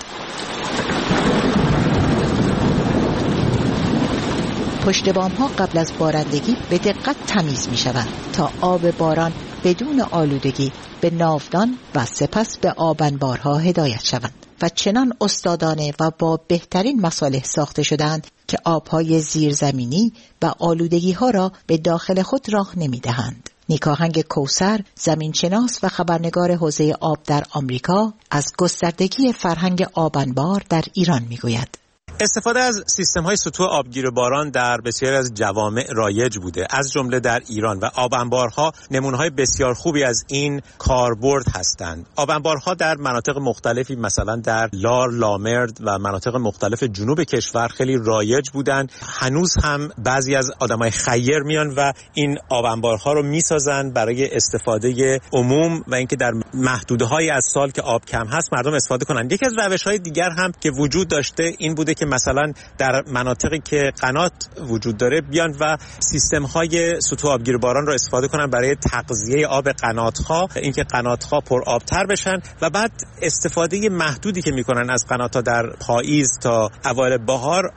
پشت بام ها قبل از بارندگی به دقت تمیز می شوند تا آب باران بدون آلودگی به ناودان و سپس به آبنبارها هدایت شوند و چنان استادانه و با بهترین مصالح ساخته شدند که آبهای زیرزمینی و آلودگی ها را به داخل خود راه نمی دهند. نیکاهنگ کوثر، زمینشناس و خبرنگار حوزه آب در آمریکا، از گستردگی فرهنگ آبنبار در ایران می گوید. استفاده از سیستم‌های سطوح آبگیر باران در بسیاری از جوامع رایج بوده، از جمله در ایران، و آبنبارها نمونه‌های بسیار خوبی از این کاربرد هستند. آبنبارها در مناطق مختلفی مثلا در لار، لامرد و مناطق مختلف جنوب کشور خیلی رایج بودند. هنوز هم بعضی از آدمای خیر میان و این آبنبارها رو میسازن برای استفاده عموم و اینکه در محدوده‌های از سال که آب کم هست مردم استفاده کنند. یکی از روش‌های دیگر هم که وجود داشته این بوده که مثلا در مناطقی که قنات وجود داره بیان و سیستم‌های سطوح آبگیر باران را استفاده کنن برای تغذیه آب قنات‌ها، اینکه قنات‌ها پر آبتر بشن و بعد استفاده محدودی که میکنن از قنات‌ها در پاییز تا اوایل بهار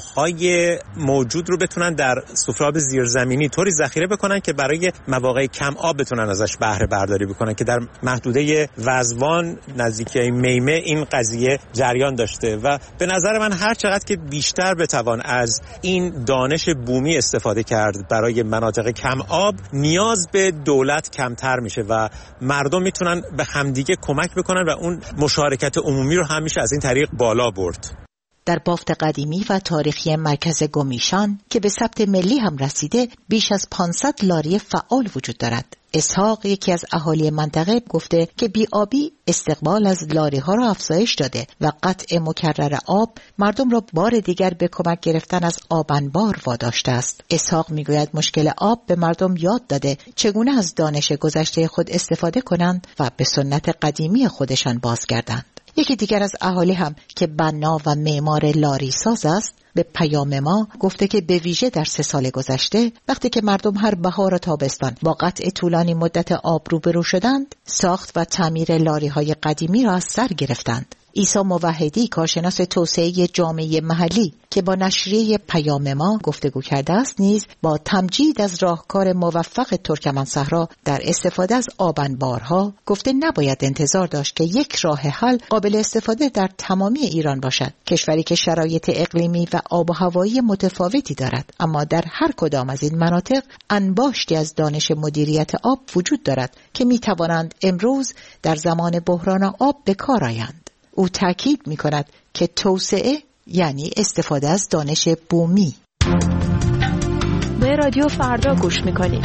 آب‌های موجود رو بتونن در سفره زیرزمینی طوری ذخیره بکنن که برای مواقع کم آب بتونن ازش بهره برداری بکنن که در محدوده وزوان نزدیکی میمه این قضیه جریان داشته و به نظر من هر چقدر که بیشتر بتوان از این دانش بومی استفاده کرد برای مناطق کم آب، نیاز به دولت کمتر میشه و مردم میتونن به همدیگه کمک بکنن و اون مشارکت عمومی رو هم میشه از این طریق بالا برد. در بافت قدیمی و تاریخی مرکز گمیشان که به ثبت ملی هم رسیده بیش از پانصد لاری فعال وجود دارد. اسحاق، یکی از اهالی منطقه، گفته که بی‌آبی استقبال از لاری ها را افزایش داده و قطع مکرر آب مردم را بار دیگر به کمک گرفتن از آبنبار واداشته است. اسحاق میگوید مشکل آب به مردم یاد داده چگونه از دانش گذشته خود استفاده کنند و به سنت قدیمی خودشان بازگردند. یکی دیگر از اهالی هم که بنا و معمار لاری ساز است به پیام ما گفته که به ویژه در سه سال گذشته وقتی که مردم هر بهار و تابستان با قطع طولانی مدت آب روبرو شدند، ساخت و تعمیر لاری های قدیمی را از سر گرفتند. عیسی موحدی، کارشناس توسعه جامعه محلی که با نشریه پیام ما گفتگو کرده است، نیز با تمجید از راهکار موفق ترکمن صحرا در استفاده از آبنبارها گفته نباید انتظار داشت که یک راه حل قابل استفاده در تمامی ایران باشد. کشوری که شرایط اقلیمی و آب و هوایی متفاوتی دارد، اما در هر کدام از این مناطق انباشتی از دانش مدیریت آب وجود دارد که می توانند امروز در زمان بحران آب به کار آیند. او تاکید می کند که توسعه یعنی استفاده از دانش بومی. به رادیو فردا گوش می کنید.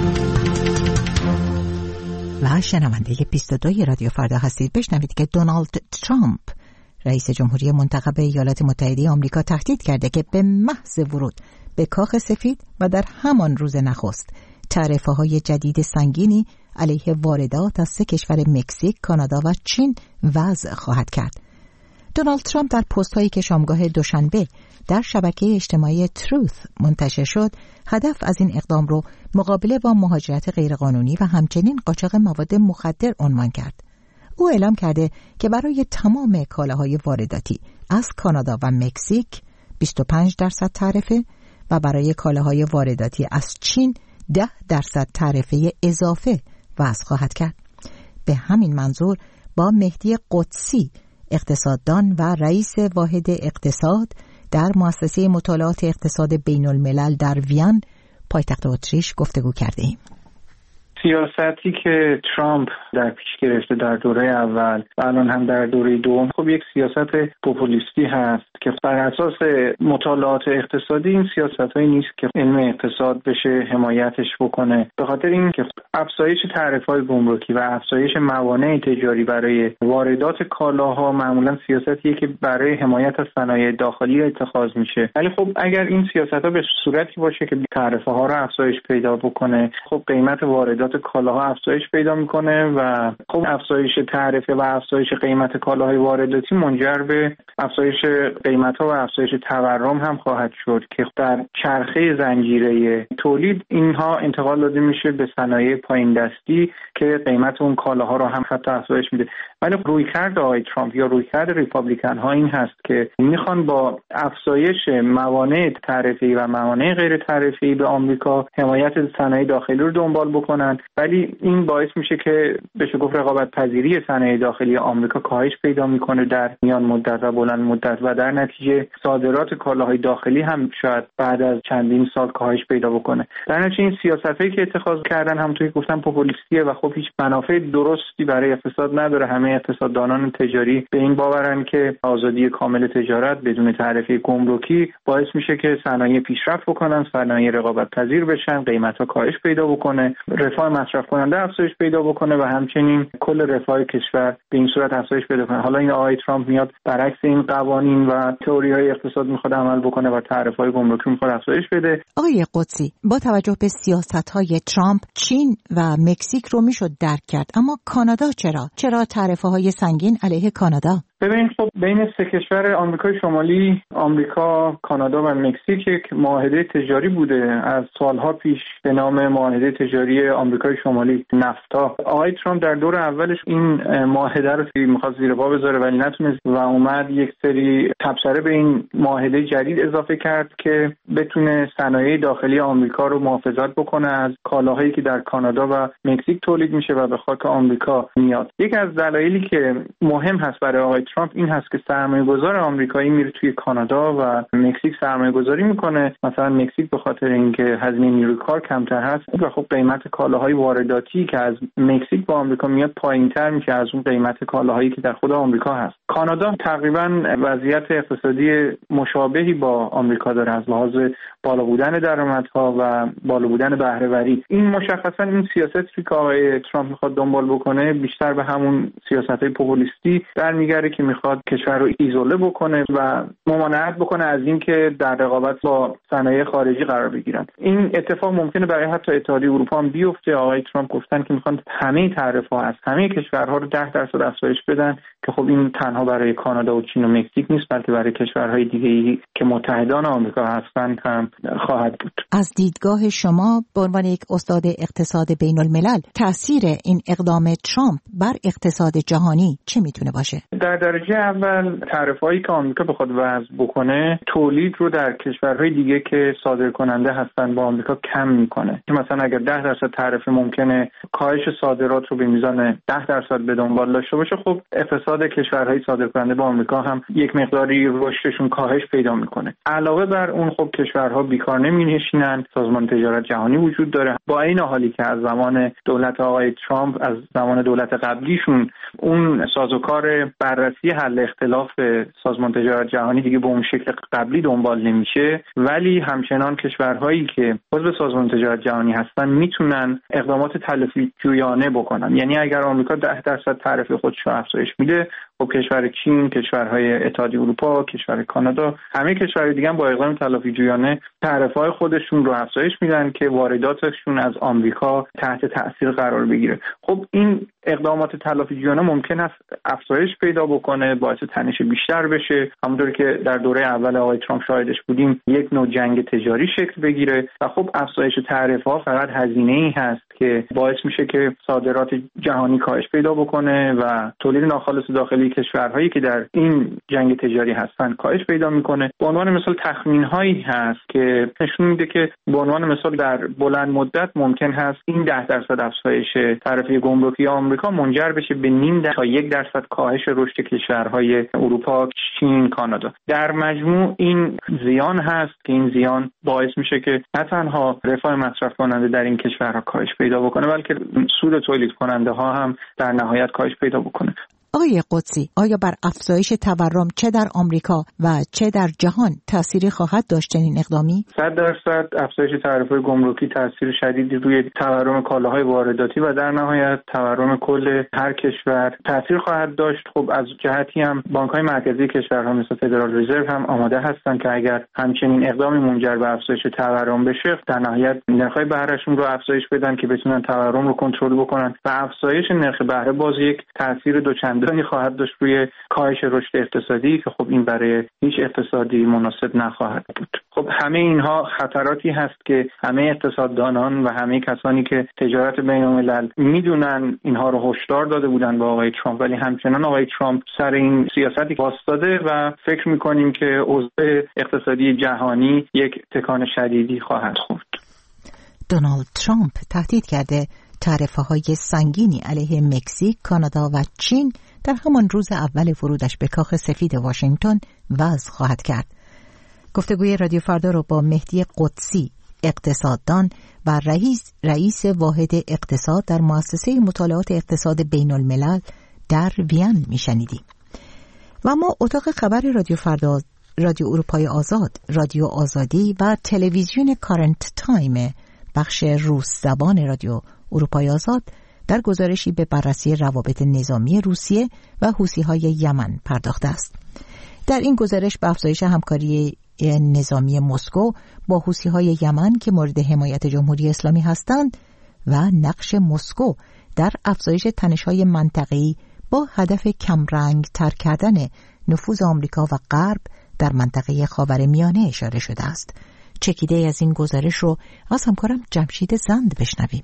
و شنونده بیست و دو رادیو فردا هستید. بشنوید که دونالد ترامپ، رئیس جمهوری منتخب ایالات متحده آمریکا، تهدید کرده که به محض ورود به کاخ سفید و در همان روز نخست تعرفه های جدید سنگینی علیه واردات از سه کشور مکزیک، کانادا و چین وضع خواهد کرد. دونالد ترامپ در پست هایی که شامگاه دوشنبه در شبکه اجتماعی تروث منتشر شد، هدف از این اقدام رو مقابله با مهاجرت غیرقانونی و همچنین قاچاق مواد مخدر عنوان کرد. او اعلام کرده که برای تمام کالاهای وارداتی از کانادا و مکزیک بیست و پنج درصد تعرفه و برای کالاهای وارداتی از چین ده درصد تعرفه اضافه وضع خواهد کرد. به همین منظور با مهدی قدسی، اقتصاددان و رئیس واحد اقتصاد در مؤسسه مطالعات اقتصاد بین الملل در وین، پایتخت اتریش، گفتگو کرده ایم. سیاستی که ترامپ در پیش گرفته در دوره اول و الان هم در دوره دوم، خب یک سیاست پوپولیستی هست که بر اساس مطالعات اقتصادی این سیاست‌هایی نیست که علم اقتصاد بشه حمایتش بکنه، به خاطر اینکه افزایش تعرفه‌های گمرکی و افزایش موانع تجاری برای واردات کالاها معمولا سیاستیه که برای حمایت از صنایع داخلی اتخاذ میشه. ولی خب اگر این سیاست‌ها به صورتی باشه که تعرفه‌ها رو افزایش پیدا بکنه، خب قیمت واردات کالاها افزایش پیدا میکنه و خب افزایش تعرفه و افزایش قیمت کالاهای وارداتی منجر به افزایش قیمت‌ها و افزایش تورم هم خواهد شد که در چرخه زنجیره تولید اینها انتقال داده میشه به صنایع پایین دستی که قیمت اون کالاها رو هم حتی افزایش میده. ولی رویکرد آقای ترامپ یا رویکرد ریپابلیکن ها این هست که میخوان با افزایش موانع تعرفه‌ای و موانع غیر تعرفه‌ای به آمریکا حمایت صنایع داخلی رو دنبال بکنن، ولی این باعث میشه که بشه گفت رقابت پذیری صنایع داخلی آمریکا کاهش پیدا میکنه در میان مدت و بلند مدت و در نتیجه صادرات کالاهای داخلی هم شاید بعد از چندین سال کاهش پیدا بکنه. در نتیجه این سیاستایی که اتخاذ کردن همونطوری که گفتم پوپولیستیه و خب هیچ منافع درستی برای اقتصاد نداره. همه اقتصاددانان تجاری به این باورن که آزادی کامل تجارت بدون تعرفه گمرکی باعث میشه که صنایع پیشرفت بکنن، صنایع رقابت پذیر بشن، قیمت‌ها کاهش پیدا بکنه، رفاه مصرف کننده افزایش پیدا بکنه و همچنین کل رفاه کشور به این صورت افزایش پیدا کنه. حالا این آقای ترامپ میاد برعکس این قوانین و تئوری‌های اقتصاد میخواد عمل بکنه و تعرفه‌های گمرکی میخواد افزایش بده. آقای قدسی، با توجه به سیاست‌های ترامپ، چین و مکزیک رو میشد درک کرد، اما کانادا چرا؟ چرا تعرفه‌های سنگین علیه کانادا؟ ببینید خب بین سه کشور آمریکای شمالی، آمریکا، کانادا و مکزیک یک معاهده تجاری بوده از سالها پیش به نام معاهده تجاری آمریکای شمالی نفتا. آقای ترامپ در دور اولش این معاهده رو می‌خواست زیر پا بذاره ولی نتونست و اومد یک سری تبصره به این معاهده جدید اضافه کرد که بتونه صنایع داخلی آمریکا رو محافظت بکنه از کالاهایی که در کانادا و مکزیک تولید میشه و به خاک آمریکا میاد. یکی از دلایلی که مهم هست برای آقای ترامپ این هست که سرمایه‌گذار آمریکایی میره توی کانادا و مکزیک سرمایه‌گذاری میکنه. مثلا مکزیک به خاطر اینکه هزینه نیروی کار کمتر هست و خب قیمت کالاهای وارداتی که از مکزیک به آمریکا میاد پایینتر میشه از اون قیمت کالاهایی که در خود آمریکا هست. کانادا تقریبا وضعیت اقتصادی مشابهی با آمریکا داره از لحاظ بالا بودن درآمدها و بالا بودن بهره‌وری. این مشخصا این سیاستی که آقای ترامپ میخواد دنبال بکنه بیشتر به همون سیاست‌های پوپولیستی در میگره که میخواد کشور رو ایزوله بکنه و ممانعت بکنه از اینکه در رقابت با صنایع خارجی قرار بگیرن. این اتفاق ممکنه برای حتی اتحادیه اروپا هم بیفته. آقای ترامپ گفتن که میخوان همه تعرفه‌ها از همه کشورها رو ده درصد افزایش بدن که خب این تنها برای کانادا و چین و مکزیک نیست بلکه برای کشورهای دیگه‌ای که متحدان آمریکا هستند هم خواهد بود. از دیدگاه شما به عنوان یک استاد اقتصاد بین الملل تاثیر این اقدام ترامپ بر اقتصاد جهانی چه میتونه باشه؟ در درجه اول تعرفه‌هایی که آمریکا بخواد وضع بکنه تولید رو در کشورهای دیگه که صادر کننده هستن با آمریکا کم میکنه. مثلا اگر ده درصد تعرفه ممکنه کاهش صادرات رو به میزان ده درصد به دنبال داشته باشه، خب اقتصاد کشورهای صادر کننده با آمریکا هم یک مقداری رشدشون کاهش پیدا میکنه. علاوه بر اون خب کشورها بیکار نمینشینن، سازمان تجارت جهانی وجود داره. با این حالی که از زمان دولت آقای ترامپ از زمان دولت قبلیشون اون سازوکار بررسی حل اختلاف سازمان تجارت جهانی دیگه به اون شکل قبلی دنبال نمیشه، ولی همچنان کشورهایی که عضو سازمان تجارت جهانی هستن میتونن اقدامات تلافی جویانه بکنن. یعنی اگر آمریکا ده درصد تعرفه خودش رو افزایش میده، خب کشور چین، کشورهای اتحادیه اروپا، کشور کانادا، همه کشورهای دیگه هم با اقدام تلافیجویانه تعرفه‌های خودشون رو افزایش میدن که وارداتشون از آمریکا تحت تاثیر قرار بگیره. خب این اقدامات تلافیجویانه ممکن است افزایش پیدا بکنه، باعث تنش بیشتر بشه، همونطوری که در دوره اول آقای ترامپ شاهدش بودیم یک نوع جنگ تجاری شکل بگیره و خب افزایش تعرفه‌ها فقط هزینه‌ای هست که باعث میشه که صادرات جهانی کاهش پیدا بکنه و تولید ناخالص داخلی کشورهایی که در این جنگ تجاری هستن کاهش پیدا میکنه. به عنوان مثال تخمین‌هایی هست که نشون میده که به عنوان مثال در بلند مدت ممکن هست این ده درصد افزایش تعرفه گمرکی آمریکا منجر بشه به نیم تا یک درصد کاهش رشد کشورهای اروپا، چین، کانادا. در مجموع این زیان هست که این زیان باعث میشه که نه تنها رفاه مصرف کننده در این کشورها کاهش پیدا بکنه بلکه سود تولید کننده ها هم در نهایت کاهش پیدا بکنه. آقای قدسی، آیا بر افزایش تورم چه در آمریکا و چه در جهان تأثیری خواهد داشت این اقدامی؟ صد درصد افزایش تعرفه گمرکی تأثیر شدیدی روی تورم کالاهای وارداتی و در نهایت تورم کل هر کشور تأثیر خواهد داشت. خب از جهتی هم بانک‌های مرکزی کشورها مثل فدرال رزرو هم آماده هستند که اگر همچنین اقدامی منجر به افزایش تورم بشه در نهایت نرخ‌های بهرهشون رو افزایش بدن که بتونن تورم رو کنترل بکنن و افزایش نرخ بهره باز یک تأثیر دوچندانی خواهد داشت روی کاهش رشد اقتصادی که خب این برای هیچ اقتصادی مناسب نخواهد بود. خب همه اینها خطراتی هست که همه اقتصاددانان و همه کسانی که تجارت بین‌الملل میدونن اینها رو هشدار داده بودن با آقای ترامپ، ولی همچنان آقای ترامپ سر این سیاستی واسطاده و فکر می‌کنیم که اوضاع اقتصادی جهانی یک تکان شدیدی خواهد خورد. دونالد ترامپ تهدید کرده تعرفه‌های سنگینی علیه مکزیک، کانادا و چین در همان روز اول ورودش به کاخ سفید واشنگتن وضع خواهد کرد. گفتگوی رادیو فردا رو با مهدی قدسی، اقتصاددان و رئیس رئیس واحد اقتصاد در مؤسسه مطالعات اقتصاد بین الملل در وین میشنیدیم. و ما اتاق خبر رادیو فردا، رادیو اروپای آزاد، رادیو آزادی و تلویزیون کارنت تایم بخش روس زبان رادیو اروپای آزاد در گزارشی به بررسی روابط نظامی روسیه و حوثی‌های یمن پرداخته است. در این گزارش به افزایش همکاری نظامی مسکو با حوثی‌های یمن که مورد حمایت جمهوری اسلامی هستند و نقش مسکو در افزایش تنش‌های منطقه‌ای با هدف کمرنگ تر کردن نفوذ آمریکا و غرب در منطقه خاورمیانه اشاره شده است. چکیده از این گزارش رو از همکارم جمشید زند بشنویم.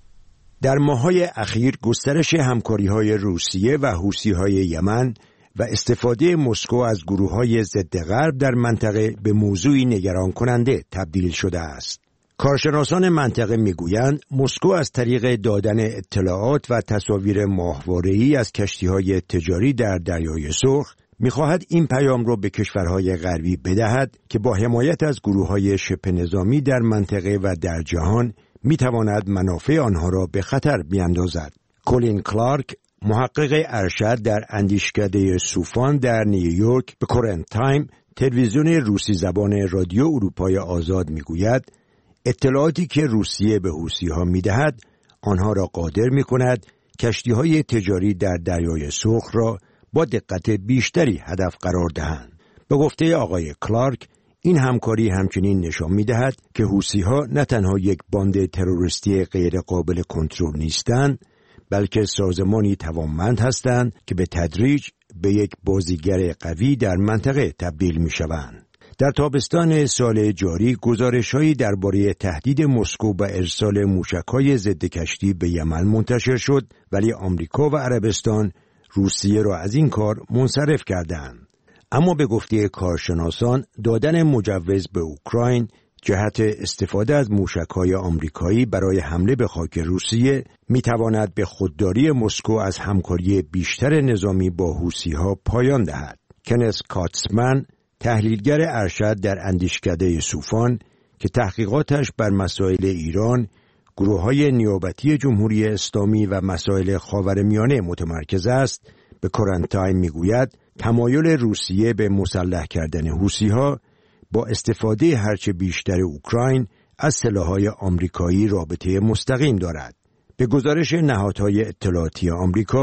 در ماه‌های اخیر گسترش همکاری‌های روسیه و حوثی‌های یمن و استفاده مسکو از گروه‌های ضد غرب در منطقه به موضوعی نگران کننده تبدیل شده است. کارشناسان منطقه میگویند مسکو از طریق دادن اطلاعات و تصاویر ماهواره‌ای از کشتی‌های تجاری در دریای سرخ می‌خواهد این پیام را به کشورهای غربی بدهد که با حمایت از گروه‌های شبه نظامی در منطقه و در جهان می‌تواند منافع آنها را به خطر بیاندازد. کولین کلارک، محقق ارشد در اندیشکده سوفان در نیویورک، به کارنت تایم تلویزیون روسی زبان رادیو اروپای آزاد میگوید اطلاعاتی که روسیه به حوثی‌ها می‌دهد آنها را قادر می‌کند کشتی‌های تجاری در دریای سرخ را با دقت بیشتری هدف قرار دهند. به گفته آقای کلارک این همکاری همچنین نشان می‌دهد که حوثی‌ها نه تنها یک باند تروریستی غیر قابل کنترل نیستند بلکه سازمانی توانمند هستند که به تدریج به یک بازیگر قوی در منطقه تبدیل می‌شوند. در تابستان سال جاری گزارش‌هایی درباره تهدید مسکو به ارسال موشک‌های ضد کشتی به یمن منتشر شد، ولی آمریکا و عربستان روسیه را از این کار منصرف کردند. اما به گفته کارشناسان دادن مجوز به اوکراین جهت استفاده از موشک‌های آمریکایی برای حمله به خاک روسیه می‌تواند به خودداری مسکو از همکاری بیشتر نظامی با حوثی‌ها پایان دهد. کنس کاتسمن، تحلیلگر ارشد در اندیشکده سوفان که تحقیقاتش بر مسائل ایران، گروه‌های نیابتی جمهوری اسلامی و مسائل خاورمیانه متمرکز است، به کارنت تایم میگوید تمایل روسیه به مسلح کردن حوثی‌ها با استفاده هرچه بیشتر اوکراین از سلاح‌های آمریکایی رابطه مستقیم دارد. به گزارش نهادهای اطلاعاتی آمریکا،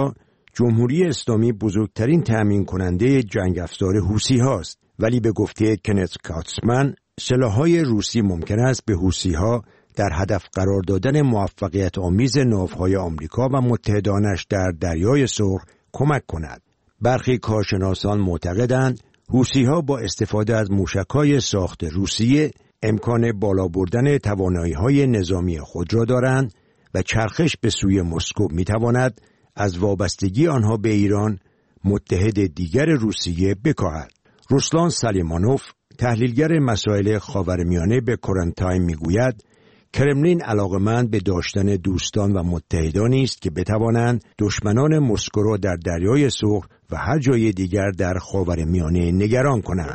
جمهوری اسلامی بزرگترین تأمین کننده جنگ افزار حوثی هاست، ولی به گفته کنت کاتسمن سلاح‌های روسی ممکن است به حوثی‌ها در هدف قرار دادن موفقیت آمیز ناوهای آمریکا و متحدانش در دریای سرخ کمک کند. برخی کارشناسان معتقدند حوثی‌ها با استفاده از موشک‌های ساخت روسیه امکان بالا بردن توانایی‌های نظامی خود را دارند و چرخش به سوی مسکو می‌تواند از وابستگی آنها به ایران، متحد دیگر روسیه، بکاهد. روسلان سلیمانوف، تحلیلگر مسائل خاورمیانه، به کرنت تایم میگوید کرملین علاقمند به داشتن دوستان و متحدانی است که بتوانند دشمنان مسکو را در دریای سرخ و هر جای دیگر در خاورمیانه نگران کنند.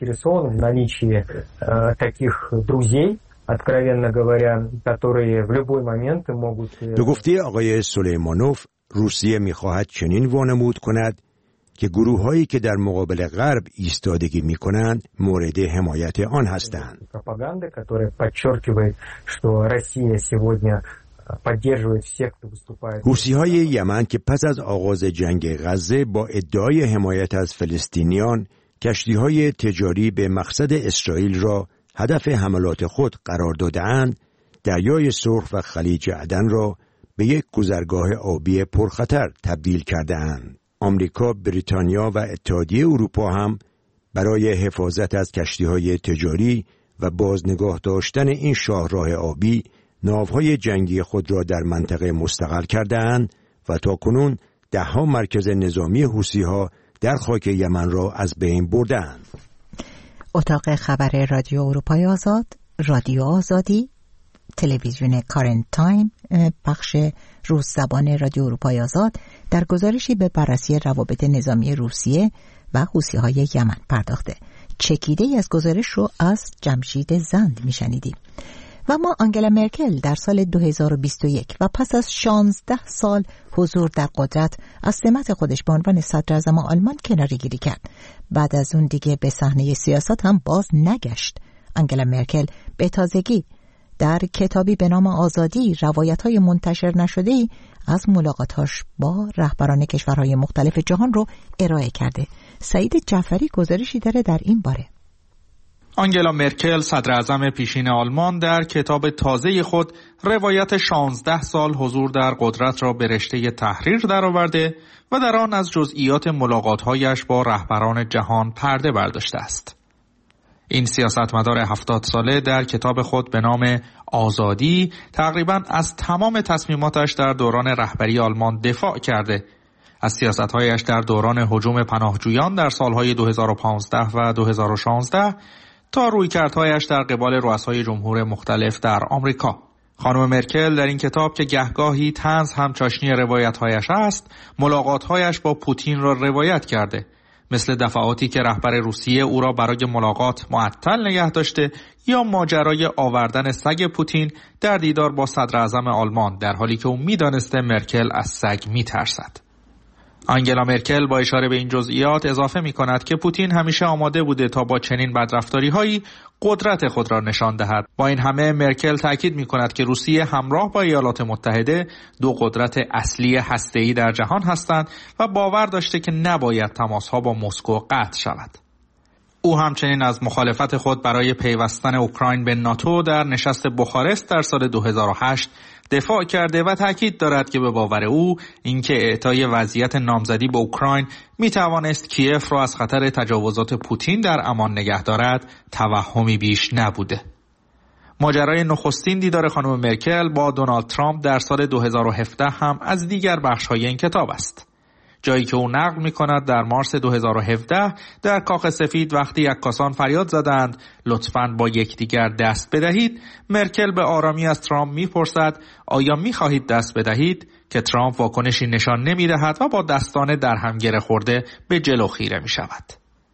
به گفته آقای سلیمانوف، روسیه می‌خواهد چنین وانمود کند که گروه‌هایی که در مقابل غرب ایستادگی می‌کنند مورد حمایت آن هستند. حوثی‌های یمن که پس از آغاز جنگ غزه با ادعای حمایت از فلسطینیان کشتی‌های تجاری به مقصد اسرائیل را هدف حملات خود قرار داده‌اند، دریای سرخ و خلیج عدن را به یک گذرگاه آبی پرخطر تبدیل کرده‌اند. آمریکا، بریتانیا و اتحادیه اروپا هم برای حفاظت از کشتی‌های تجاری و بازنگاه داشتن این شاهراه آبی ناوهای جنگی خود را در منطقه مستقر کرده‌اند و تاکنون ده‌ها مرکز نظامی حوثی‌ها در خاک یمن را از بین برده‌اند. اتاق خبر رادیو اروپای آزاد، رادیو آزادی، تلویزیون کارنت تایم، بخش روز زبان رادیو اروپای آزاد در گزارشی به بررسی روابط نظامی روسیه و حوثی‌های یمن پرداخته. چکیده‌ای از گزارش رو از جمشید زند میشنیدیم. و ما آنگلا مرکل در سال دو هزار و بیست و یک و پس از شانزده سال حضور در قدرت از سمت خودش به عنوان صدراعظم آلمان کناره‌گیری کرد. بعد از اون دیگه به صحنه سیاست هم باز نگشت. آنگلا مرکل به تازگی در کتابی به نام آزادی، روایت‌های منتشر نشده‌ای از ملاقات‌هاش با رهبران کشورهای مختلف جهان رو ارائه کرده. سعید جعفری گزارشی داره در این باره. آنگلا مرکل، صدراعظم پیشین آلمان، در کتاب تازه خود روایت شانزده سال حضور در قدرت را به رشته تحریر درآورده و در آن از جزئیات ملاقات‌هایش با رهبران جهان پرده برداشته است. این سیاستمدار هفتاد ساله در کتاب خود به نام آزادی تقریباً از تمام تصمیماتش در دوران رهبری آلمان دفاع کرده، از سیاست‌هایش در دوران هجوم پناهجویان در سالهای دو هزار و پانزده و دو هزار و شانزده تا رویکردهایش در قبال رؤسای جمهور مختلف در آمریکا. خانم مرکل در این کتاب که گهگاهی طنز هم چاشنی روایت‌هایش است، ملاقات‌هایش با پوتین را روایت کرده، مثل دفعاتی که رهبر روسیه او را برای ملاقات معطل نگه داشته یا ماجرای آوردن سگ پوتین در دیدار با صدراعظم آلمان، در حالی که او می‌دانسته مرکل از سگ می‌ترسد. آنگلا مرکل با اشاره به این جزئیات اضافه می‌کند که پوتین همیشه آماده بوده تا با چنین بدرفتاری‌هایی قدرت خود را نشان دهد. با این همه مرکل تاکید می‌کند که روسیه همراه با ایالات متحده دو قدرت اصلی هسته‌ای در جهان هستند و باور داشته که نباید تماس‌ها با مسکو قطع شود. او همچنین از مخالفت خود برای پیوستن اوکراین به ناتو در نشست بخارست در سال دو هزار و هشت دفاع کرده و تاکید دارد که به باور او اینکه اعطای وضعیت نامزدی به اوکراین می توانست کیف را از خطر تجاوزات پوتین در امان نگه دارد توهمی بیش نبوده. ماجرای نخستین دیدار خانم مرکل با دونالد ترامپ در سال دو هزار و هفده هم از دیگر بخش‌های این کتاب است. جایی که او نقل می کند در مارس دو هزار و هفده در کاخ سفید وقتی عکاسان فریاد زدند لطفاً با یکدیگر دست بدهید، مرکل به آرامی از ترامپ می پرسد آیا می خواهید دست بدهید، که ترامپ واکنشی نشان نمی دهد و با دستان در هم گره خورده به جلو خیره می شود.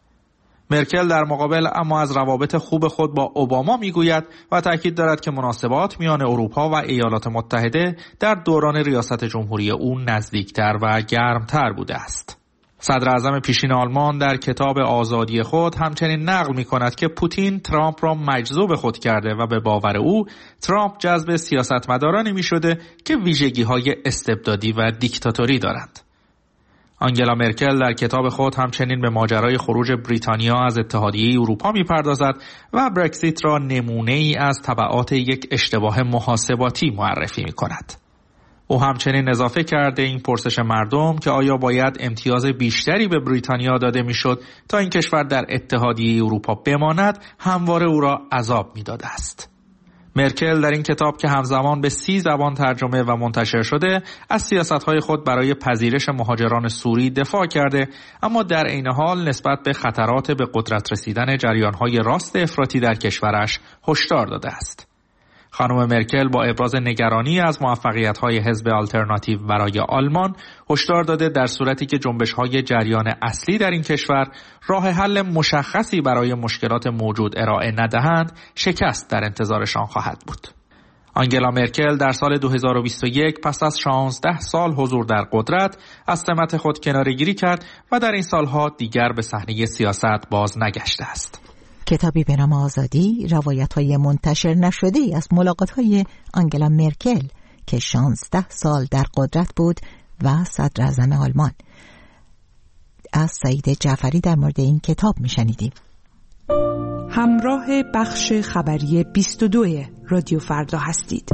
مرکل در مقابل اما از روابط خوب خود با اوباما میگوید و تاکید دارد که مناسبات میان اروپا و ایالات متحده در دوران ریاست جمهوری او نزدیکتر و گرمتر بوده است. صدراعظم پیشین آلمان در کتاب آزادی خود همچنین نقل می‌کند که پوتین ترامپ را مجذوب خود کرده و به باور او ترامپ جذب سیاستمدارانی می‌شده که ویژگی‌های استبدادی و دیکتاتوری دارند. آنگلا مرکل در کتاب خود همچنین به ماجرای خروج بریتانیا از اتحادیه اروپا می‌پردازد و برکزیت را نمونه‌ای از تبعات یک اشتباه محاسباتی معرفی می‌کند. او همچنین اضافه کرده این پرسش مردم که آیا باید امتیاز بیشتری به بریتانیا داده میشد تا این کشور در اتحادیه اروپا بماند همواره او را عذاب می‌داده است. مرکل در این کتاب که همزمان به سی زبان ترجمه و منتشر شده از سیاست‌های خود برای پذیرش مهاجران سوری دفاع کرده، اما در عین حال نسبت به خطرات به قدرت رسیدن جریان‌های راست افراطی در کشورش هشدار داده است. خانم مرکل با ابراز نگرانی از موفقیت‌های حزب آلترناتیو برای آلمان هشدار داده در صورتی که جنبش‌های جریان اصلی در این کشور راه حل مشخصی برای مشکلات موجود ارائه ندهند، شکست در انتظارشان خواهد بود. آنگلا مرکل در سال دو هزار و بیست و یک پس از شانزده سال حضور در قدرت از سمت خود کناره‌گیری کرد و در این سالها دیگر به صحنه سیاست باز نگشته است. کتابی به نام آزادی، روایت‌های منتشر نشده از ملاقات‌های آنگلا مرکل که شانزده سال در قدرت بود و صدر اعظم آلمان. از سعید جعفری در مورد این کتاب می‌شنیدیم. همراه بخش خبری بیست و دو رادیو فردا هستید.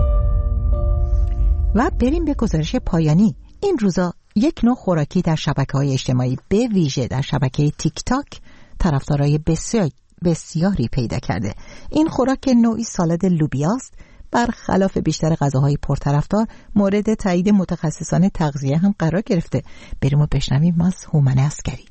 و بریم به گزارش پایانی. این روزا یک نوع خوراکی در شبکه‌های اجتماعی به ویژه در شبکه تیک تاک طرفدارای بسیار بسیاری پیدا کرده. این خوراک نوعی سالاد لوبیاست. برخلاف بیشتر غذاهای پرطرفدار مورد تایید متخصصان تغذیه هم قرار گرفته. بریم و بشنویم از هومن عسکری.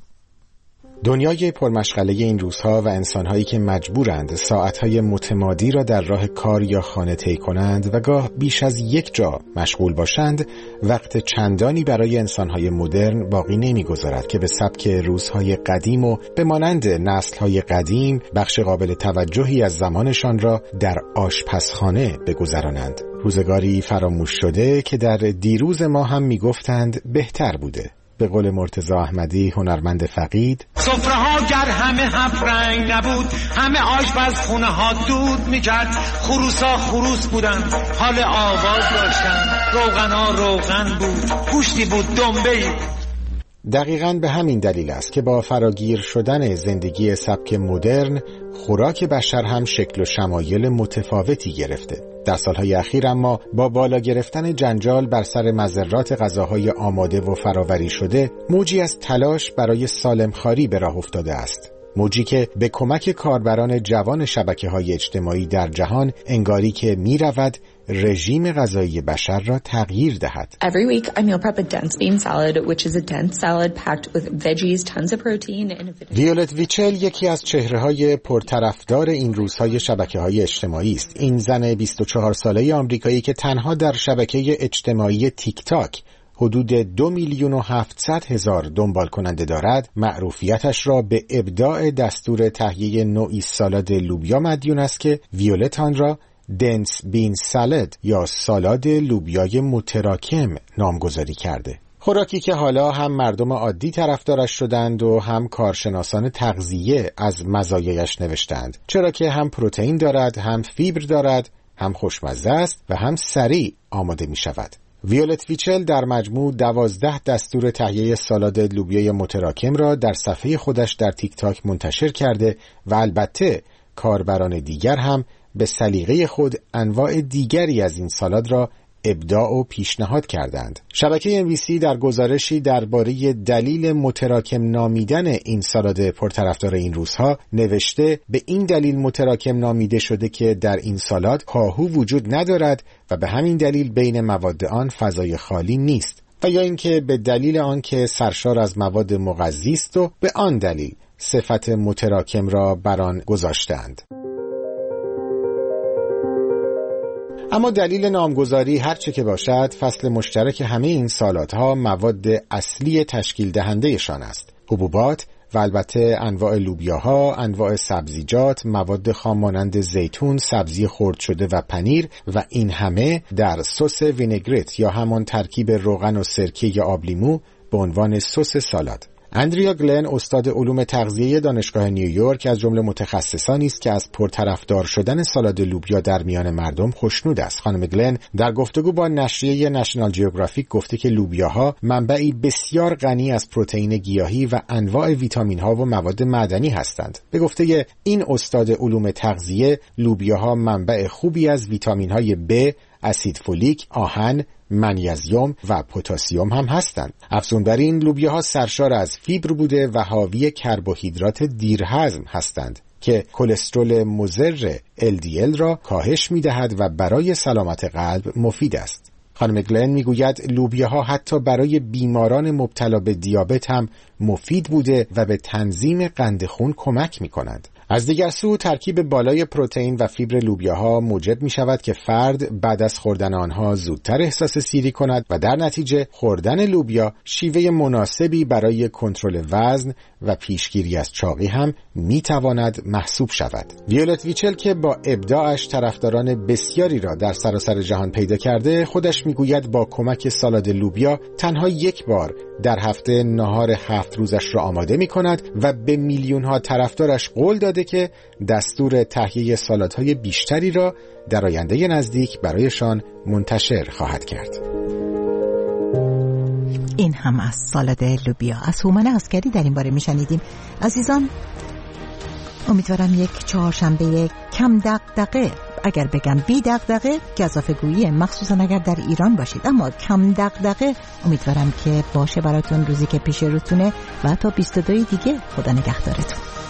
دنیای پرمشغله این روزها و انسان‌هایی که مجبورند ساعت‌های متمادی را در راه کار یا خانه طی کنند و گاه بیش از یک جا مشغول باشند، وقت چندانی برای انسان‌های مدرن باقی نمی‌گذارد که به سبک روزهای قدیم و به مانند نسل‌های قدیم بخش قابل توجهی از زمانشان را در آشپزخانه بگذرانند. روزگاری فراموش شده که در دیروز ما هم می‌گفتند بهتر بوده. به قول مرتضی احمدی هنرمند فقید، سفره ها گر همه هفت رنگ نبود، همه آشپزخونه ها دود میکرد، خروس ها خروس بودن، حال آواز داشتن، روغن ها روغن بود، گوشتی بود دنبه‌ای. دقیقاً به همین دلیل است که با فراگیر شدن زندگی سبک مدرن خوراک بشر هم شکل و شمایل متفاوتی گرفته. در سالهای اخیر اما با بالا گرفتن جنجال بر سر مضرات غذاهای آماده و فراوری شده، موجی از تلاش برای سالمخواری به راه افتاده است. موجی که به کمک کاربران جوان شبکه‌های اجتماعی در جهان انگاری که می‌رود رژیم غذایی بشر را تغییر دهد. Every week I meal prep a dense bean salad which is a dense salad packed with veggies, tons of protein and ویولت ویچل یکی از چهره‌های پرطرفدار این روزهای شبکه‌های اجتماعی است. این زن بیست و چهار ساله آمریکایی که تنها در شبکه اجتماعی تیک تاک حدود دو میلیون و هفتصد هزار دنبال کننده دارد، معروفیتش را به ابداع دستور تهیه نوعی سالاد لوبیا مدیون است که ویولت آن را دنس بین سالاد یا سالاد لوبیای متراکم نامگذاری کرده. خوراکی که حالا هم مردم عادی طرفدارش شدند و هم کارشناسان تغذیه از مزایایش نوشتند، چرا که هم پروتئین دارد، هم فیبر دارد، هم خوشمزه است و هم سریع آماده می شود. ویولت ویچل در مجموع دوازده دستور تهیه سالاد لوبیای متراکم را در صفحه خودش در تیک تاک منتشر کرده و البته کاربران دیگر هم به سلیقه خود انواع دیگری از این سالاد را ابداع و پیشنهاد کردند. شبکه ام بی سی در گزارشی درباره دلیل متراکم نامیدن این سالاد پرطرفدار این روزها نوشته به این دلیل متراکم نامیده شده که در این سالاد کاهو وجود ندارد و به همین دلیل بین مواد آن فضای خالی نیست، و یا اینکه به دلیل آنکه سرشار از مواد مغذی است و به آن دلیل صفت متراکم را بر آن گذاشتند. اما دلیل نامگذاری هر چه که باشد، فصل مشترک همه این سالادها مواد اصلی تشکیل دهندهشان است: حبوبات و البته انواع لوبیاها، انواع سبزیجات، مواد خام مانند زیتون، سبزی خرد شده و پنیر، و این همه در سس وینگرت یا همان ترکیب روغن و سرکه یا آب لیمو به عنوان سس سالاد. اندریا گلن استاد علوم تغذیه دانشگاه نیویورک از جمله متخصصانی است که از پرطرفدار شدن سالاد لوبیا در میان مردم خوشنود است. خانم گلن در گفتگو با نشریه نشنال جیوگرافیک گفته که لوبیاها منبعی بسیار غنی از پروتئین گیاهی و انواع ویتامین‌ها و مواد معدنی هستند. به گفته این استاد علوم تغذیه، لوبیاها منبع خوبی از ویتامین‌های B، اسید فولیک، آهن، منیزیم و پتاسیم هم هستند. افزون بر این، لوبیاها سرشار از فیبر بوده و حاوی کربوهیدرات دیرهضم هستند که کلسترول مضر ال دی ال را کاهش می‌دهد و برای سلامت قلب مفید است. خانم گلن میگوید لوبیاها حتی برای بیماران مبتلا به دیابت هم مفید بوده و به تنظیم قند خون کمک می‌کنند. از دیگر سو ترکیب بالای پروتئین و فیبر لوبیاها موجب می شود که فرد بعد از خوردن آنها زودتر احساس سیری کند و در نتیجه خوردن لوبیا شیوه مناسبی برای کنترل وزن و پیشگیری از چاقی هم می تواند محسوب شود. ویولت ویچل که با ابداعش طرفداران بسیاری را در سراسر جهان پیدا کرده، خودش می گوید با کمک سالاد لوبیا تنها یک بار در هفته ناهار هفت روزش را آماده می کند و به میلیون ها طرفدارش قول داده که دستور تهیه سالادهای بیشتری را در آینده نزدیک برایشان منتشر خواهد کرد. این هم از سالاد لوبیا. از هومن عسکری در این باره میشنیدیم. عزیزان، امیدوارم یک چهارشنبه کم دغدغه، اگر بگم بی دغدغه گزافه گویی، مخصوصا اگر در ایران باشید، اما کم دغدغه امیدوارم که باشه براتون روزی که پیش روتونه و تا بیست و دو دیگه. خدا نگهدارتون.